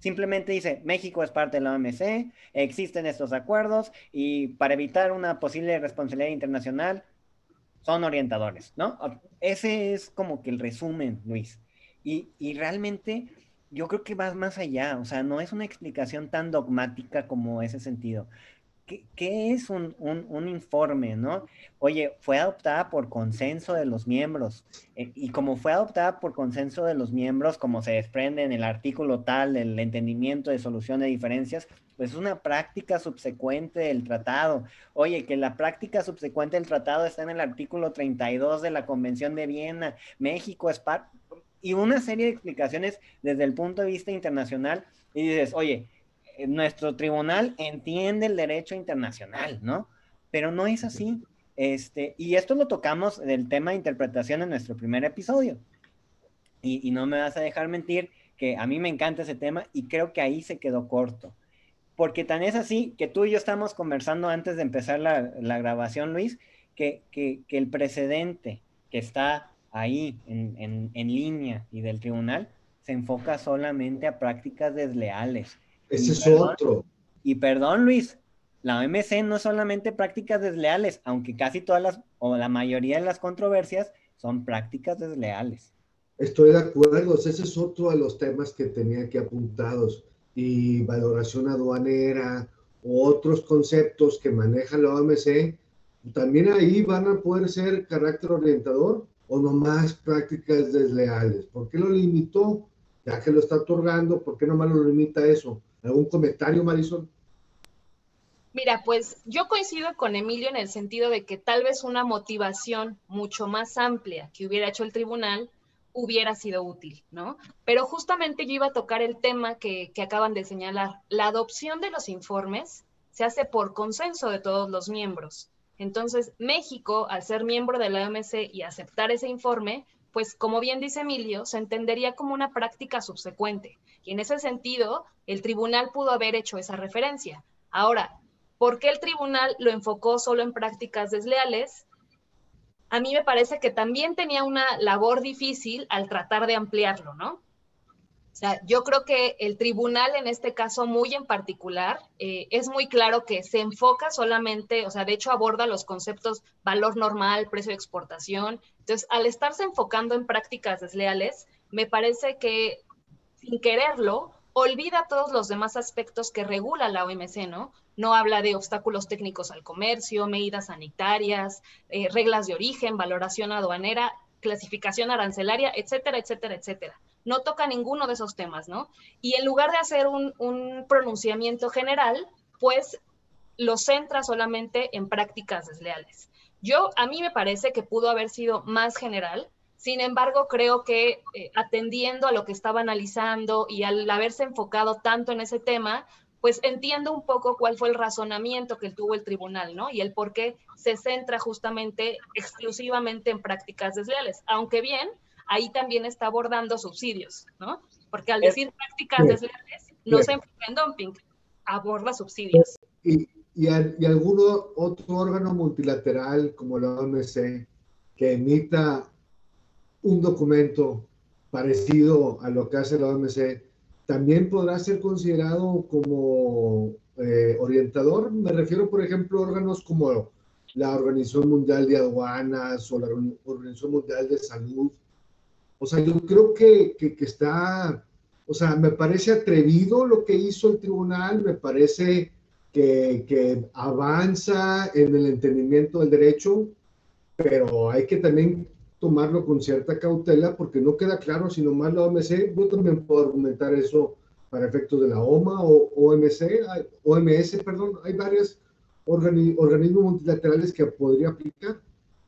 Simplemente dice, México es parte de la O M C, existen estos acuerdos y para evitar una posible responsabilidad internacional son orientadores, ¿no? Ese es como que el resumen, Luis. Y, y realmente yo creo que va más allá, o sea, no es una explicación tan dogmática como ese sentido. ¿Qué, qué es un, un, un, informe, no? Oye, fue adoptada por consenso de los miembros, eh, y como fue adoptada por consenso de los miembros, como se desprende en el artículo tal del entendimiento de solución de diferencias, pues es una práctica subsecuente del tratado. Oye, que la práctica subsecuente del tratado está en el artículo treinta y dos de la Convención de Viena, México es parte, y una serie de explicaciones desde el punto de vista internacional, y dices, oye, nuestro tribunal entiende el derecho internacional, ¿no? Pero no es así. Este, y esto lo tocamos del tema de interpretación en nuestro primer episodio. Y, y no me vas a dejar mentir que a mí me encanta ese tema y creo que ahí se quedó corto. Porque tan es así que tú y yo estamos conversando antes de empezar la, la grabación, Luis, que, que, que, el precedente que está ahí en, en, en línea y del tribunal se enfoca solamente a prácticas desleales. Ese Y es perdón, otro. y perdón, Luis, la O M C no es solamente prácticas desleales, aunque casi todas las, o la mayoría de las controversias son prácticas desleales. Estoy de acuerdo, ese es otro de los temas que tenía aquí apuntados. Y valoración aduanera, otros conceptos que maneja la O M C, también ahí van a poder ser carácter orientador o nomás prácticas desleales. ¿Por qué lo limitó? Ya que lo está otorgando, ¿por qué nomás lo limita a eso? ¿Algún comentario, Marisol? Mira, pues yo coincido con Emilio en el sentido de que tal vez una motivación mucho más amplia que hubiera hecho el tribunal hubiera sido útil, ¿no? Pero justamente yo iba a tocar el tema que, que acaban de señalar. La adopción de los informes se hace por consenso de todos los miembros. Entonces, México, al ser miembro de la O M C y aceptar ese informe, pues como bien dice Emilio, se entendería como una práctica subsecuente. Y en ese sentido, el tribunal pudo haber hecho esa referencia. Ahora, ¿por qué el tribunal lo enfocó solo en prácticas desleales? A mí me parece que también tenía una labor difícil al tratar de ampliarlo, ¿no? O sea, yo creo que el tribunal en este caso muy en particular eh, es muy claro que se enfoca solamente, o sea, de hecho aborda los conceptos valor normal, precio de exportación. Entonces, al estarse enfocando en prácticas desleales, me parece que sin quererlo, olvida todos los demás aspectos que regula la O M C, ¿no? No habla de obstáculos técnicos al comercio, medidas sanitarias, eh, reglas de origen, valoración aduanera, clasificación arancelaria, etcétera, etcétera, etcétera. No toca ninguno de esos temas, ¿no? Y en lugar de hacer un, un pronunciamiento general, pues lo centra solamente en prácticas desleales. Yo, a mí me parece que pudo haber sido más general. Sin embargo, creo que eh, atendiendo a lo que estaba analizando y al haberse enfocado tanto en ese tema, pues entiendo un poco cuál fue el razonamiento que tuvo el tribunal, ¿no? Y el por qué se centra justamente exclusivamente en prácticas desleales. Aunque bien, ahí también está abordando subsidios, ¿no? Porque al decir prácticas Bien, desleales, no bien. se enfoca en dumping, aborda subsidios. Y, y, a, y algún otro órgano multilateral como la O M C que emita un documento parecido a lo que hace la O M C, también podrá ser considerado como eh, orientador. Me refiero, por ejemplo, a órganos como la Organización Mundial de Aduanas o la Organización Mundial de Salud. O sea, yo creo que, que, que está, o sea, me parece atrevido lo que hizo el tribunal, me parece que, que avanza en el entendimiento del derecho, pero hay que también tomarlo con cierta cautela porque no queda claro si nomás la O M C, yo también puedo argumentar eso para efectos de la O M A o O M C, O M S, perdón, hay varios organi organismos multilaterales que podría aplicar.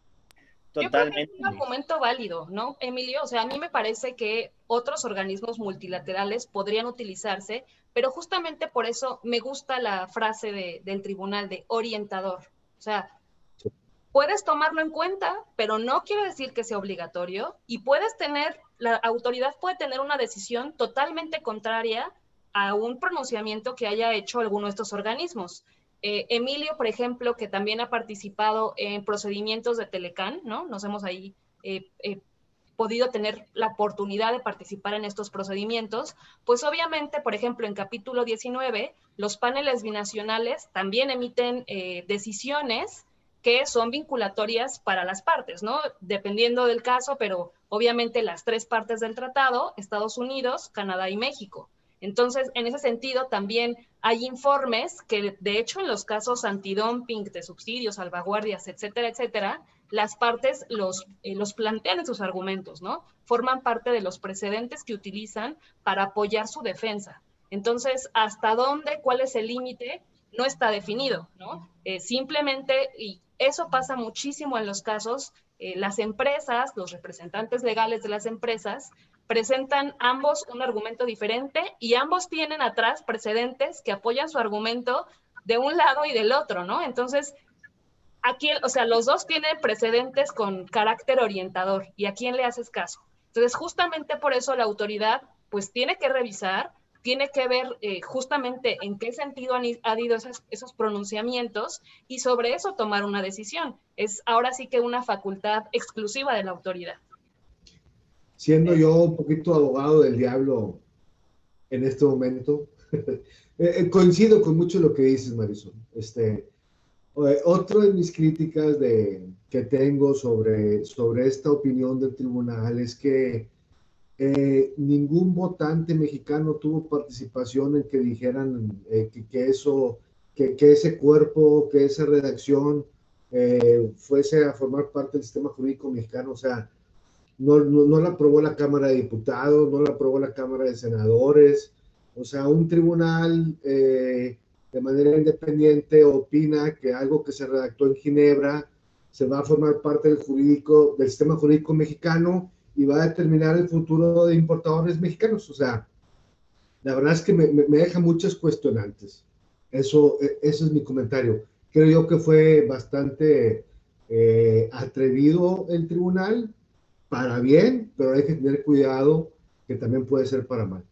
Yo creo que es Totalmente, un Luis. argumento válido, ¿no, Emilio? O sea, a mí me parece que otros organismos multilaterales podrían utilizarse, pero justamente por eso me gusta la frase de, del tribunal de orientador. O sea, puedes tomarlo en cuenta, pero no quiere decir que sea obligatorio y puedes tener, la autoridad puede tener una decisión totalmente contraria a un pronunciamiento que haya hecho alguno de estos organismos. Eh, Emilio, por ejemplo, que también ha participado en procedimientos de Telecán, ¿no? Nos hemos ahí eh, eh, podido tener la oportunidad de participar en estos procedimientos, pues obviamente, por ejemplo, en capítulo diecinueve, los paneles binacionales también emiten eh, decisiones que son vinculatorias para las partes, ¿no? Dependiendo del caso, pero obviamente las tres partes del tratado, Estados Unidos, Canadá y México. Entonces, en ese sentido, también hay informes que, de hecho, en los casos antidumping, de subsidios, salvaguardias, etcétera, etcétera, las partes los, eh, los plantean en sus argumentos, ¿no? Forman parte de los precedentes que utilizan para apoyar su defensa. Entonces, ¿hasta dónde, cuál es el límite? No está definido, ¿no? Eh, simplemente, y eso pasa muchísimo en los casos, eh, las empresas, los representantes legales de las empresas, presentan ambos un argumento diferente y ambos tienen atrás precedentes que apoyan su argumento de un lado y del otro, ¿no? Entonces, aquí, o sea, los dos tienen precedentes con carácter orientador, ¿y a quién le haces caso? Entonces, justamente por eso la autoridad, pues, tiene que revisar, tiene que ver eh, justamente en qué sentido han, han ido esos, esos pronunciamientos y sobre eso tomar una decisión. Es ahora sí que una facultad exclusiva de la autoridad. Siendo yo un poquito abogado del diablo en este momento, eh, coincido con mucho de lo que dices, Marisol. Este, eh, otra de mis críticas de, que tengo sobre, sobre esta opinión del tribunal es que eh, ningún votante mexicano tuvo participación en que dijeran eh, que, que, eso, que, que ese cuerpo, que esa redacción eh, fuese a formar parte del sistema jurídico mexicano. O sea, no, no, no la aprobó la Cámara de Diputados, no la aprobó la Cámara de Senadores. O sea, un tribunal eh, de manera independiente opina que algo que se redactó en Ginebra se va a formar parte del, jurídico, del sistema jurídico mexicano y va a determinar el futuro de importadores mexicanos. O sea, la verdad es que me, me deja muchas cuestionantes. Eso, eso es mi comentario. Creo yo que fue bastante eh, atrevido el tribunal, para bien, pero hay que tener cuidado que también puede ser para mal.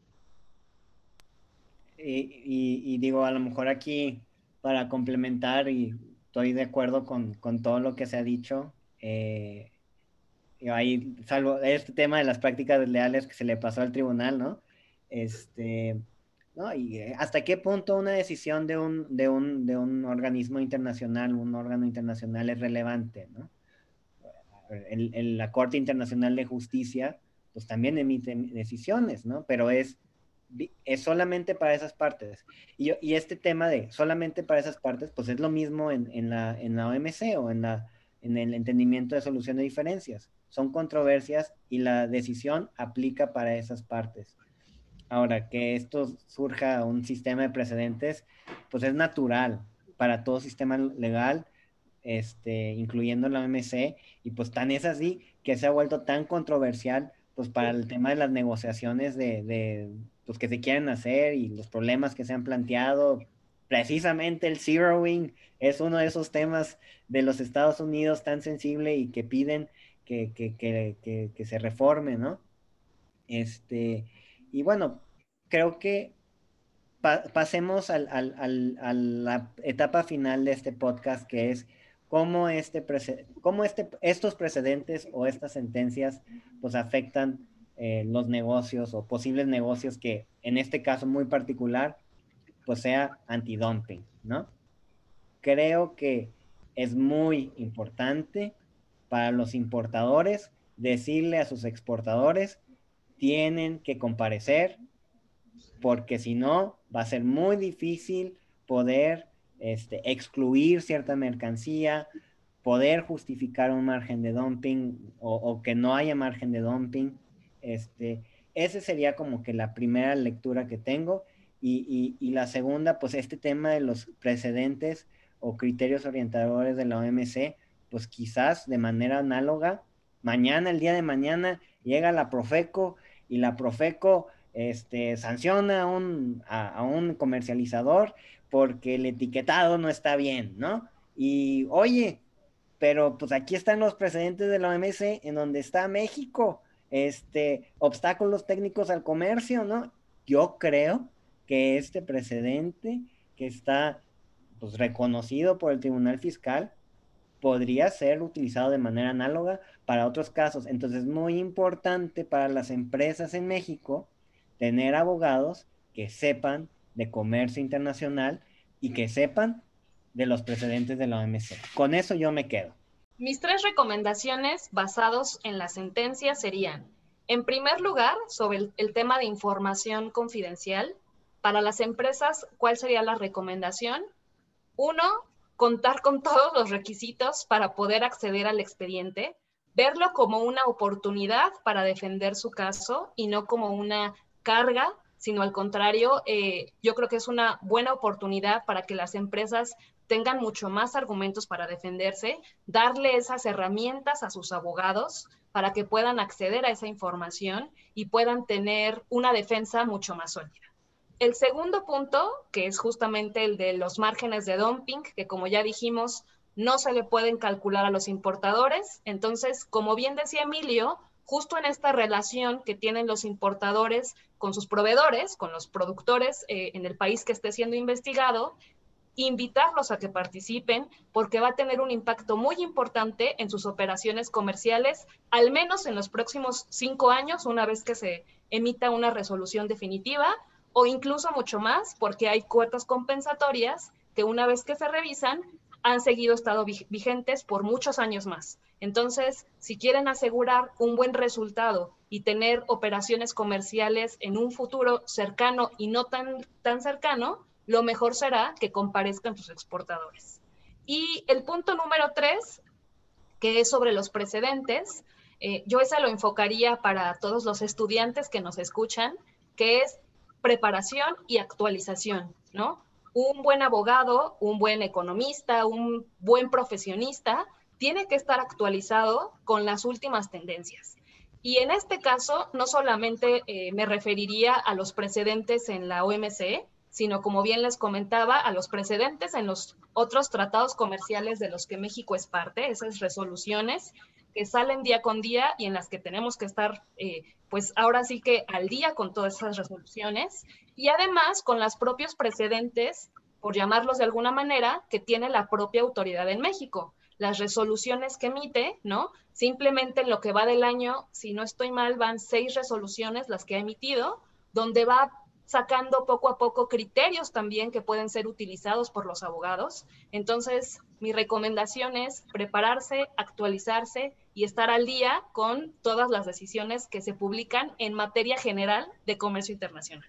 Y, y, y digo, a lo mejor aquí para complementar, y estoy de acuerdo con, con todo lo que se ha dicho, eh, ahí, salvo este tema de las prácticas desleales que se le pasó al tribunal, ¿no? Este, ¿no? Y eh, hasta qué punto una decisión de un, de un, de un organismo internacional, un órgano internacional es relevante, ¿no? El, el, la Corte Internacional de Justicia, pues también emite decisiones, ¿no? Pero es, es solamente para esas partes. Y, y este tema de solamente para esas partes, pues es lo mismo en, en, la, en la O M C o en, la, en el entendimiento de solución de diferencias. Son controversias y la decisión aplica para esas partes. Ahora, que esto surja un sistema de precedentes, pues es natural para todo sistema legal, este, incluyendo la O M C, y pues tan es así que se ha vuelto tan controversial pues para el tema de las negociaciones de, de pues, que se quieren hacer y los problemas que se han planteado. Precisamente el zeroing es uno de esos temas de los Estados Unidos tan sensible y que piden que, que, que, que, que se reforme, ¿no? Este, y bueno, creo que pa pasemos al, al, al, a la etapa final de este podcast, que es cómo, este cómo este, estos precedentes o estas sentencias pues afectan eh, los negocios o posibles negocios que en este caso muy particular pues sea antidumping, ¿no? Creo que es muy importante para los importadores decirle a sus exportadores tienen que comparecer, porque si no, va a ser muy difícil poder este, excluir cierta mercancía, poder justificar un margen de dumping o, o que no haya margen de dumping. Este, ese sería como que la primera lectura que tengo. Y, y, y la segunda, pues este tema de los precedentes o criterios orientadores de la O M C, pues quizás de manera análoga, mañana, el día de mañana, llega la Profeco y la Profeco este, sanciona a un, a, a un comercializador porque el etiquetado no está bien, ¿no? Y oye, pero pues aquí están los precedentes de la O M C en donde está México, este, obstáculos técnicos al comercio, ¿no? Yo creo que este precedente que está pues reconocido por el Tribunal Fiscal podría ser utilizado de manera análoga para otros casos. Entonces es muy importante para las empresas en México tener abogados que sepan de comercio internacional y que sepan de los precedentes de la O M C. Con eso yo me quedo. Mis tres recomendaciones basados en la sentencia serían, en primer lugar, sobre el, el tema de información confidencial. Para las empresas, ¿cuál sería la recomendación? Uno, contar con todos los requisitos para poder acceder al expediente, verlo como una oportunidad para defender su caso y no como una carga, sino al contrario, eh, yo creo que es una buena oportunidad para que las empresas tengan mucho más argumentos para defenderse, darle esas herramientas a sus abogados para que puedan acceder a esa información y puedan tener una defensa mucho más sólida. El segundo punto, que es justamente el de los márgenes de dumping, que como ya dijimos, no se le pueden calcular a los importadores. Entonces, como bien decía Emilio, justo en esta relación que tienen los importadores con sus proveedores, con los productores eh, en el país que esté siendo investigado, invitarlos a que participen porque va a tener un impacto muy importante en sus operaciones comerciales, al menos en los próximos cinco años, una vez que se emita una resolución definitiva, o incluso mucho más, porque hay cuotas compensatorias que una vez que se revisan, han seguido estado vigentes por muchos años más. Entonces, si quieren asegurar un buen resultado y tener operaciones comerciales en un futuro cercano y no tan, tan cercano, lo mejor será que comparezcan sus exportadores. Y el punto número tres, que es sobre los precedentes, eh, yo esa lo enfocaría para todos los estudiantes que nos escuchan, que es preparación y actualización, ¿no? Un buen abogado, un buen economista, un buen profesionista, tiene que estar actualizado con las últimas tendencias. Y en este caso, no solamente eh, me referiría a los precedentes en la O M C, sino como bien les comentaba, a los precedentes en los otros tratados comerciales de los que México es parte, esas resoluciones que salen día con día y en las que tenemos que estar, eh, pues ahora sí que al día con todas esas resoluciones, y además con los propios precedentes, por llamarlos de alguna manera, que tiene la propia autoridad en México. Las resoluciones que emite, ¿no? Simplemente en lo que va del año, si no estoy mal, van seis resoluciones las que ha emitido, donde va sacando poco a poco criterios también que pueden ser utilizados por los abogados. Entonces, mi recomendación es prepararse, actualizarse y estar al día con todas las decisiones que se publican en materia general de comercio internacional.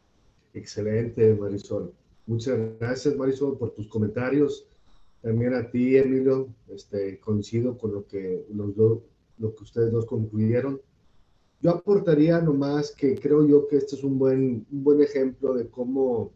Excelente, Marisol. Muchas gracias, Marisol, por tus comentarios. También a ti, Emilio, este, coincido con lo que, los do, lo que ustedes dos concluyeron. Yo aportaría nomás que creo yo que este es un buen, un buen ejemplo de cómo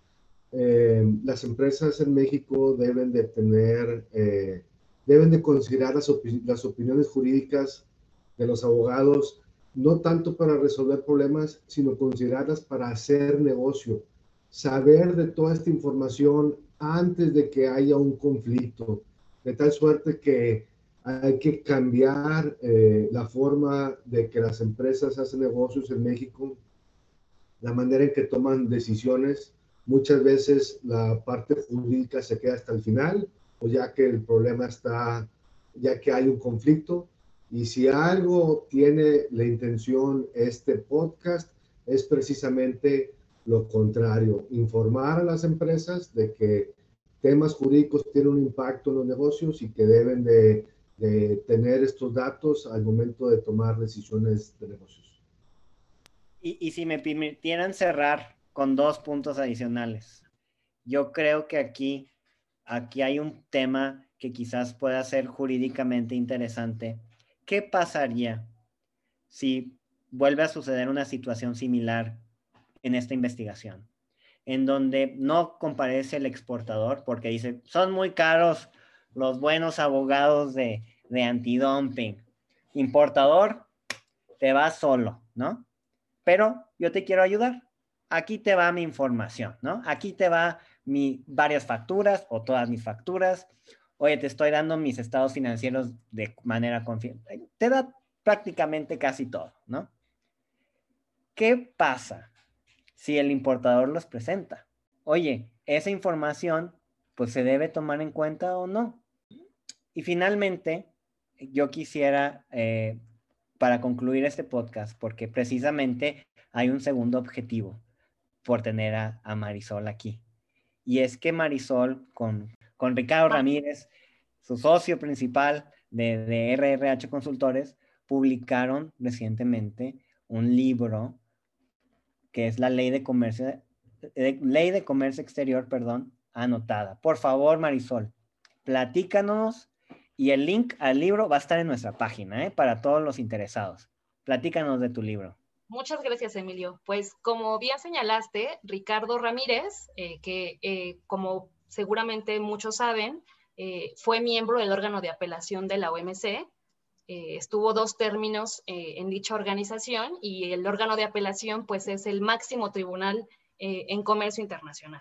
eh, las empresas en México deben de tener, eh, deben de considerar las, opi las opiniones jurídicas de los abogados, no tanto para resolver problemas, sino considerarlas para hacer negocio, saber de toda esta información antes de que haya un conflicto, de tal suerte que hay que cambiar eh, la forma de que las empresas hacen negocios en México, la manera en que toman decisiones. Muchas veces la parte jurídica se queda hasta el final, o ya que el problema está, ya que hay un conflicto. Y si algo tiene la intención este podcast, es precisamente lo contrario, informar a las empresas de que temas jurídicos tienen un impacto en los negocios y que deben de de tener estos datos al momento de tomar decisiones de negocios. Y, y si me permitieran cerrar con dos puntos adicionales. Yo creo que aquí, aquí hay un tema que quizás pueda ser jurídicamente interesante. ¿Qué pasaría si vuelve a suceder una situación similar en esta investigación? En donde no comparece el exportador porque dice, son muy caros los buenos abogados de, de antidumping. Importador, te vas solo, ¿no? Pero yo te quiero ayudar. Aquí te va mi información, ¿no? Aquí te va mi varias facturas o todas mis facturas. Oye, te estoy dando mis estados financieros de manera confidencial. Te da prácticamente casi todo, ¿no? ¿Qué pasa si el importador los presenta? Oye, esa información, pues se debe tomar en cuenta o no. y finalmente, yo quisiera, eh, para concluir este podcast, porque precisamente hay un segundo objetivo por tener a, a Marisol aquí. Y es que Marisol, con, con Ricardo Ramírez, su socio principal de, de R R H Consultores, publicaron recientemente un libro que es la Ley de Comercio, eh, Ley de Comercio Exterior, perdón, anotada. Por favor, Marisol, platícanos, y el link al libro va a estar en nuestra página, ¿eh? Para todos los interesados. Platícanos de tu libro. Muchas gracias, Emilio. Pues como bien señalaste, Ricardo Ramírez, eh, que eh, como seguramente muchos saben, eh, fue miembro del órgano de apelación de la O M C, eh, estuvo dos términos eh, en dicha organización, y el órgano de apelación pues es el máximo tribunal eh, en comercio internacional.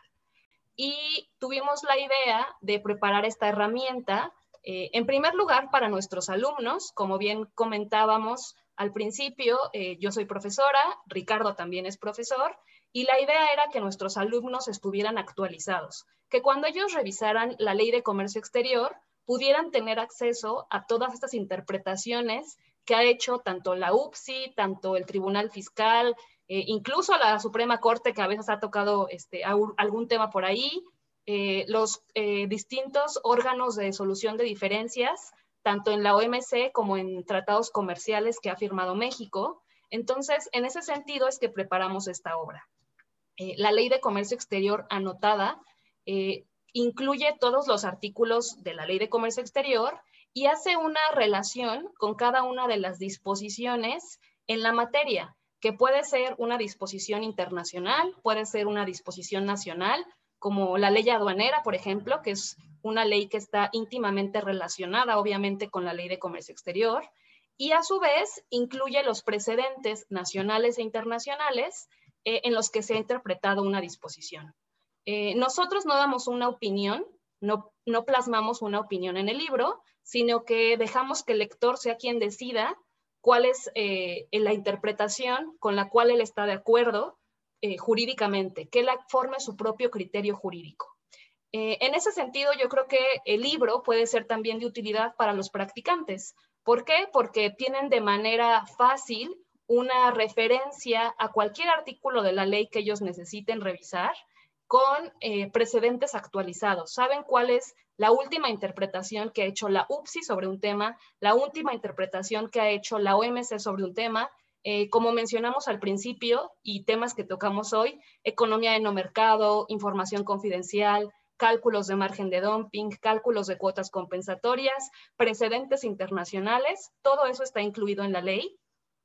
Y tuvimos la idea de preparar esta herramienta, eh, en primer lugar para nuestros alumnos. Como bien comentábamos al principio, eh, yo soy profesora, Ricardo también es profesor, y la idea era que nuestros alumnos estuvieran actualizados, que cuando ellos revisaran la Ley de Comercio Exterior pudieran tener acceso a todas estas interpretaciones que ha hecho tanto la U P S I, tanto el Tribunal Fiscal, eh, incluso la Suprema Corte, que a veces ha tocado este, algún tema por ahí, eh, los eh, distintos órganos de solución de diferencias, tanto en la O M C como en tratados comerciales que ha firmado México. Entonces, en ese sentido es que preparamos esta obra. Eh, la Ley de Comercio Exterior anotada eh, incluye todos los artículos de la Ley de Comercio Exterior y hace una relación con cada una de las disposiciones en la materia, que puede ser una disposición internacional, puede ser una disposición nacional, como la ley aduanera, por ejemplo, que es una ley que está íntimamente relacionada, obviamente, con la Ley de Comercio Exterior, y a su vez incluye los precedentes nacionales e internacionales eh, en los que se ha interpretado una disposición. Eh, nosotros no damos una opinión, no, no plasmamos una opinión en el libro, sino que dejamos que el lector sea quien decida cuál es eh, la interpretación con la cual él está de acuerdo eh, jurídicamente, que él forme su propio criterio jurídico. Eh, en ese sentido, yo creo que el libro puede ser también de utilidad para los practicantes. ¿Por qué? Porque tienen de manera fácil una referencia a cualquier artículo de la ley que ellos necesiten revisar, con eh, precedentes actualizados. Saben cuál es la última interpretación que ha hecho la U P S I sobre un tema, la última interpretación que ha hecho la O M C sobre un tema, eh, como mencionamos al principio, y temas que tocamos hoy: economía de no mercado, información confidencial, cálculos de margen de dumping, cálculos de cuotas compensatorias, precedentes internacionales. Todo eso está incluido en la ley.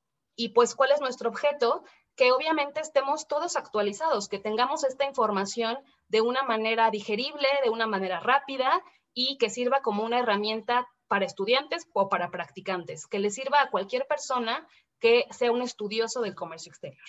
Y pues, ¿cuál es nuestro objeto? Que obviamente estemos todos actualizados, que tengamos esta información de una manera digerible, de una manera rápida, y que sirva como una herramienta para estudiantes o para practicantes, que le sirva a cualquier persona que sea un estudioso del comercio exterior.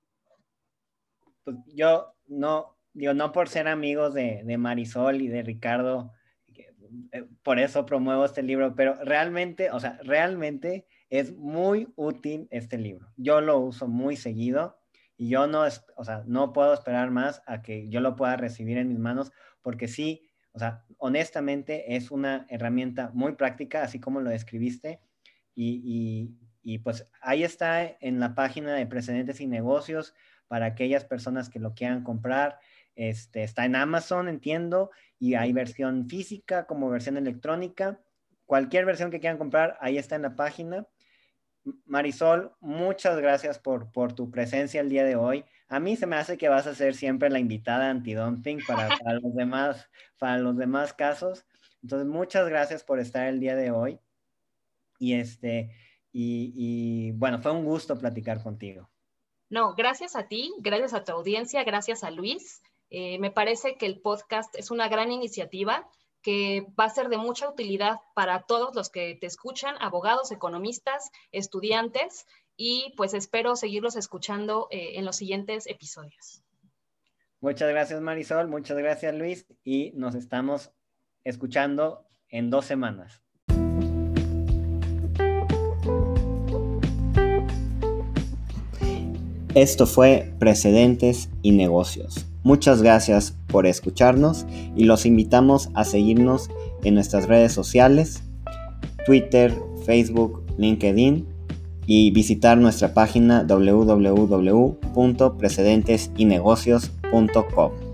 Pues yo no, digo, no por ser amigos de, de Marisol y de Ricardo, eh, por eso promuevo este libro, pero realmente, o sea, realmente es muy útil este libro. Yo lo uso muy seguido y yo no, o sea, no puedo esperar más a que yo lo pueda recibir en mis manos, porque sí, o sea, honestamente es una herramienta muy práctica, así como lo describiste, y, y, y pues ahí está en la página de Precedentes y Negocios para aquellas personas que lo quieran comprar. Este, está en Amazon, entiendo, y hay versión física como versión electrónica. Cualquier versión que quieran comprar, ahí está en la página. Marisol, muchas gracias por, por tu presencia el día de hoy. A mí se me hace que vas a ser siempre la invitada antidumping para, para, los demás, para los demás casos. Entonces, muchas gracias por estar el día de hoy. Y, este, y, y bueno, fue un gusto platicar contigo. No, gracias a ti, gracias a tu audiencia, gracias a Luis. Eh, me parece que el podcast es una gran iniciativa que va a ser de mucha utilidad para todos los que te escuchan, abogados, economistas, estudiantes, y pues espero seguirlos escuchando eh, en los siguientes episodios. Muchas gracias, Marisol, muchas gracias, Luis, y nos estamos escuchando en dos semanas. Esto fue Precedentes y Negocios. Muchas gracias por escucharnos y los invitamos a seguirnos en nuestras redes sociales Twitter, Facebook, LinkedIn y visitar nuestra página doble u doble u doble u punto precedentes y negocios punto com.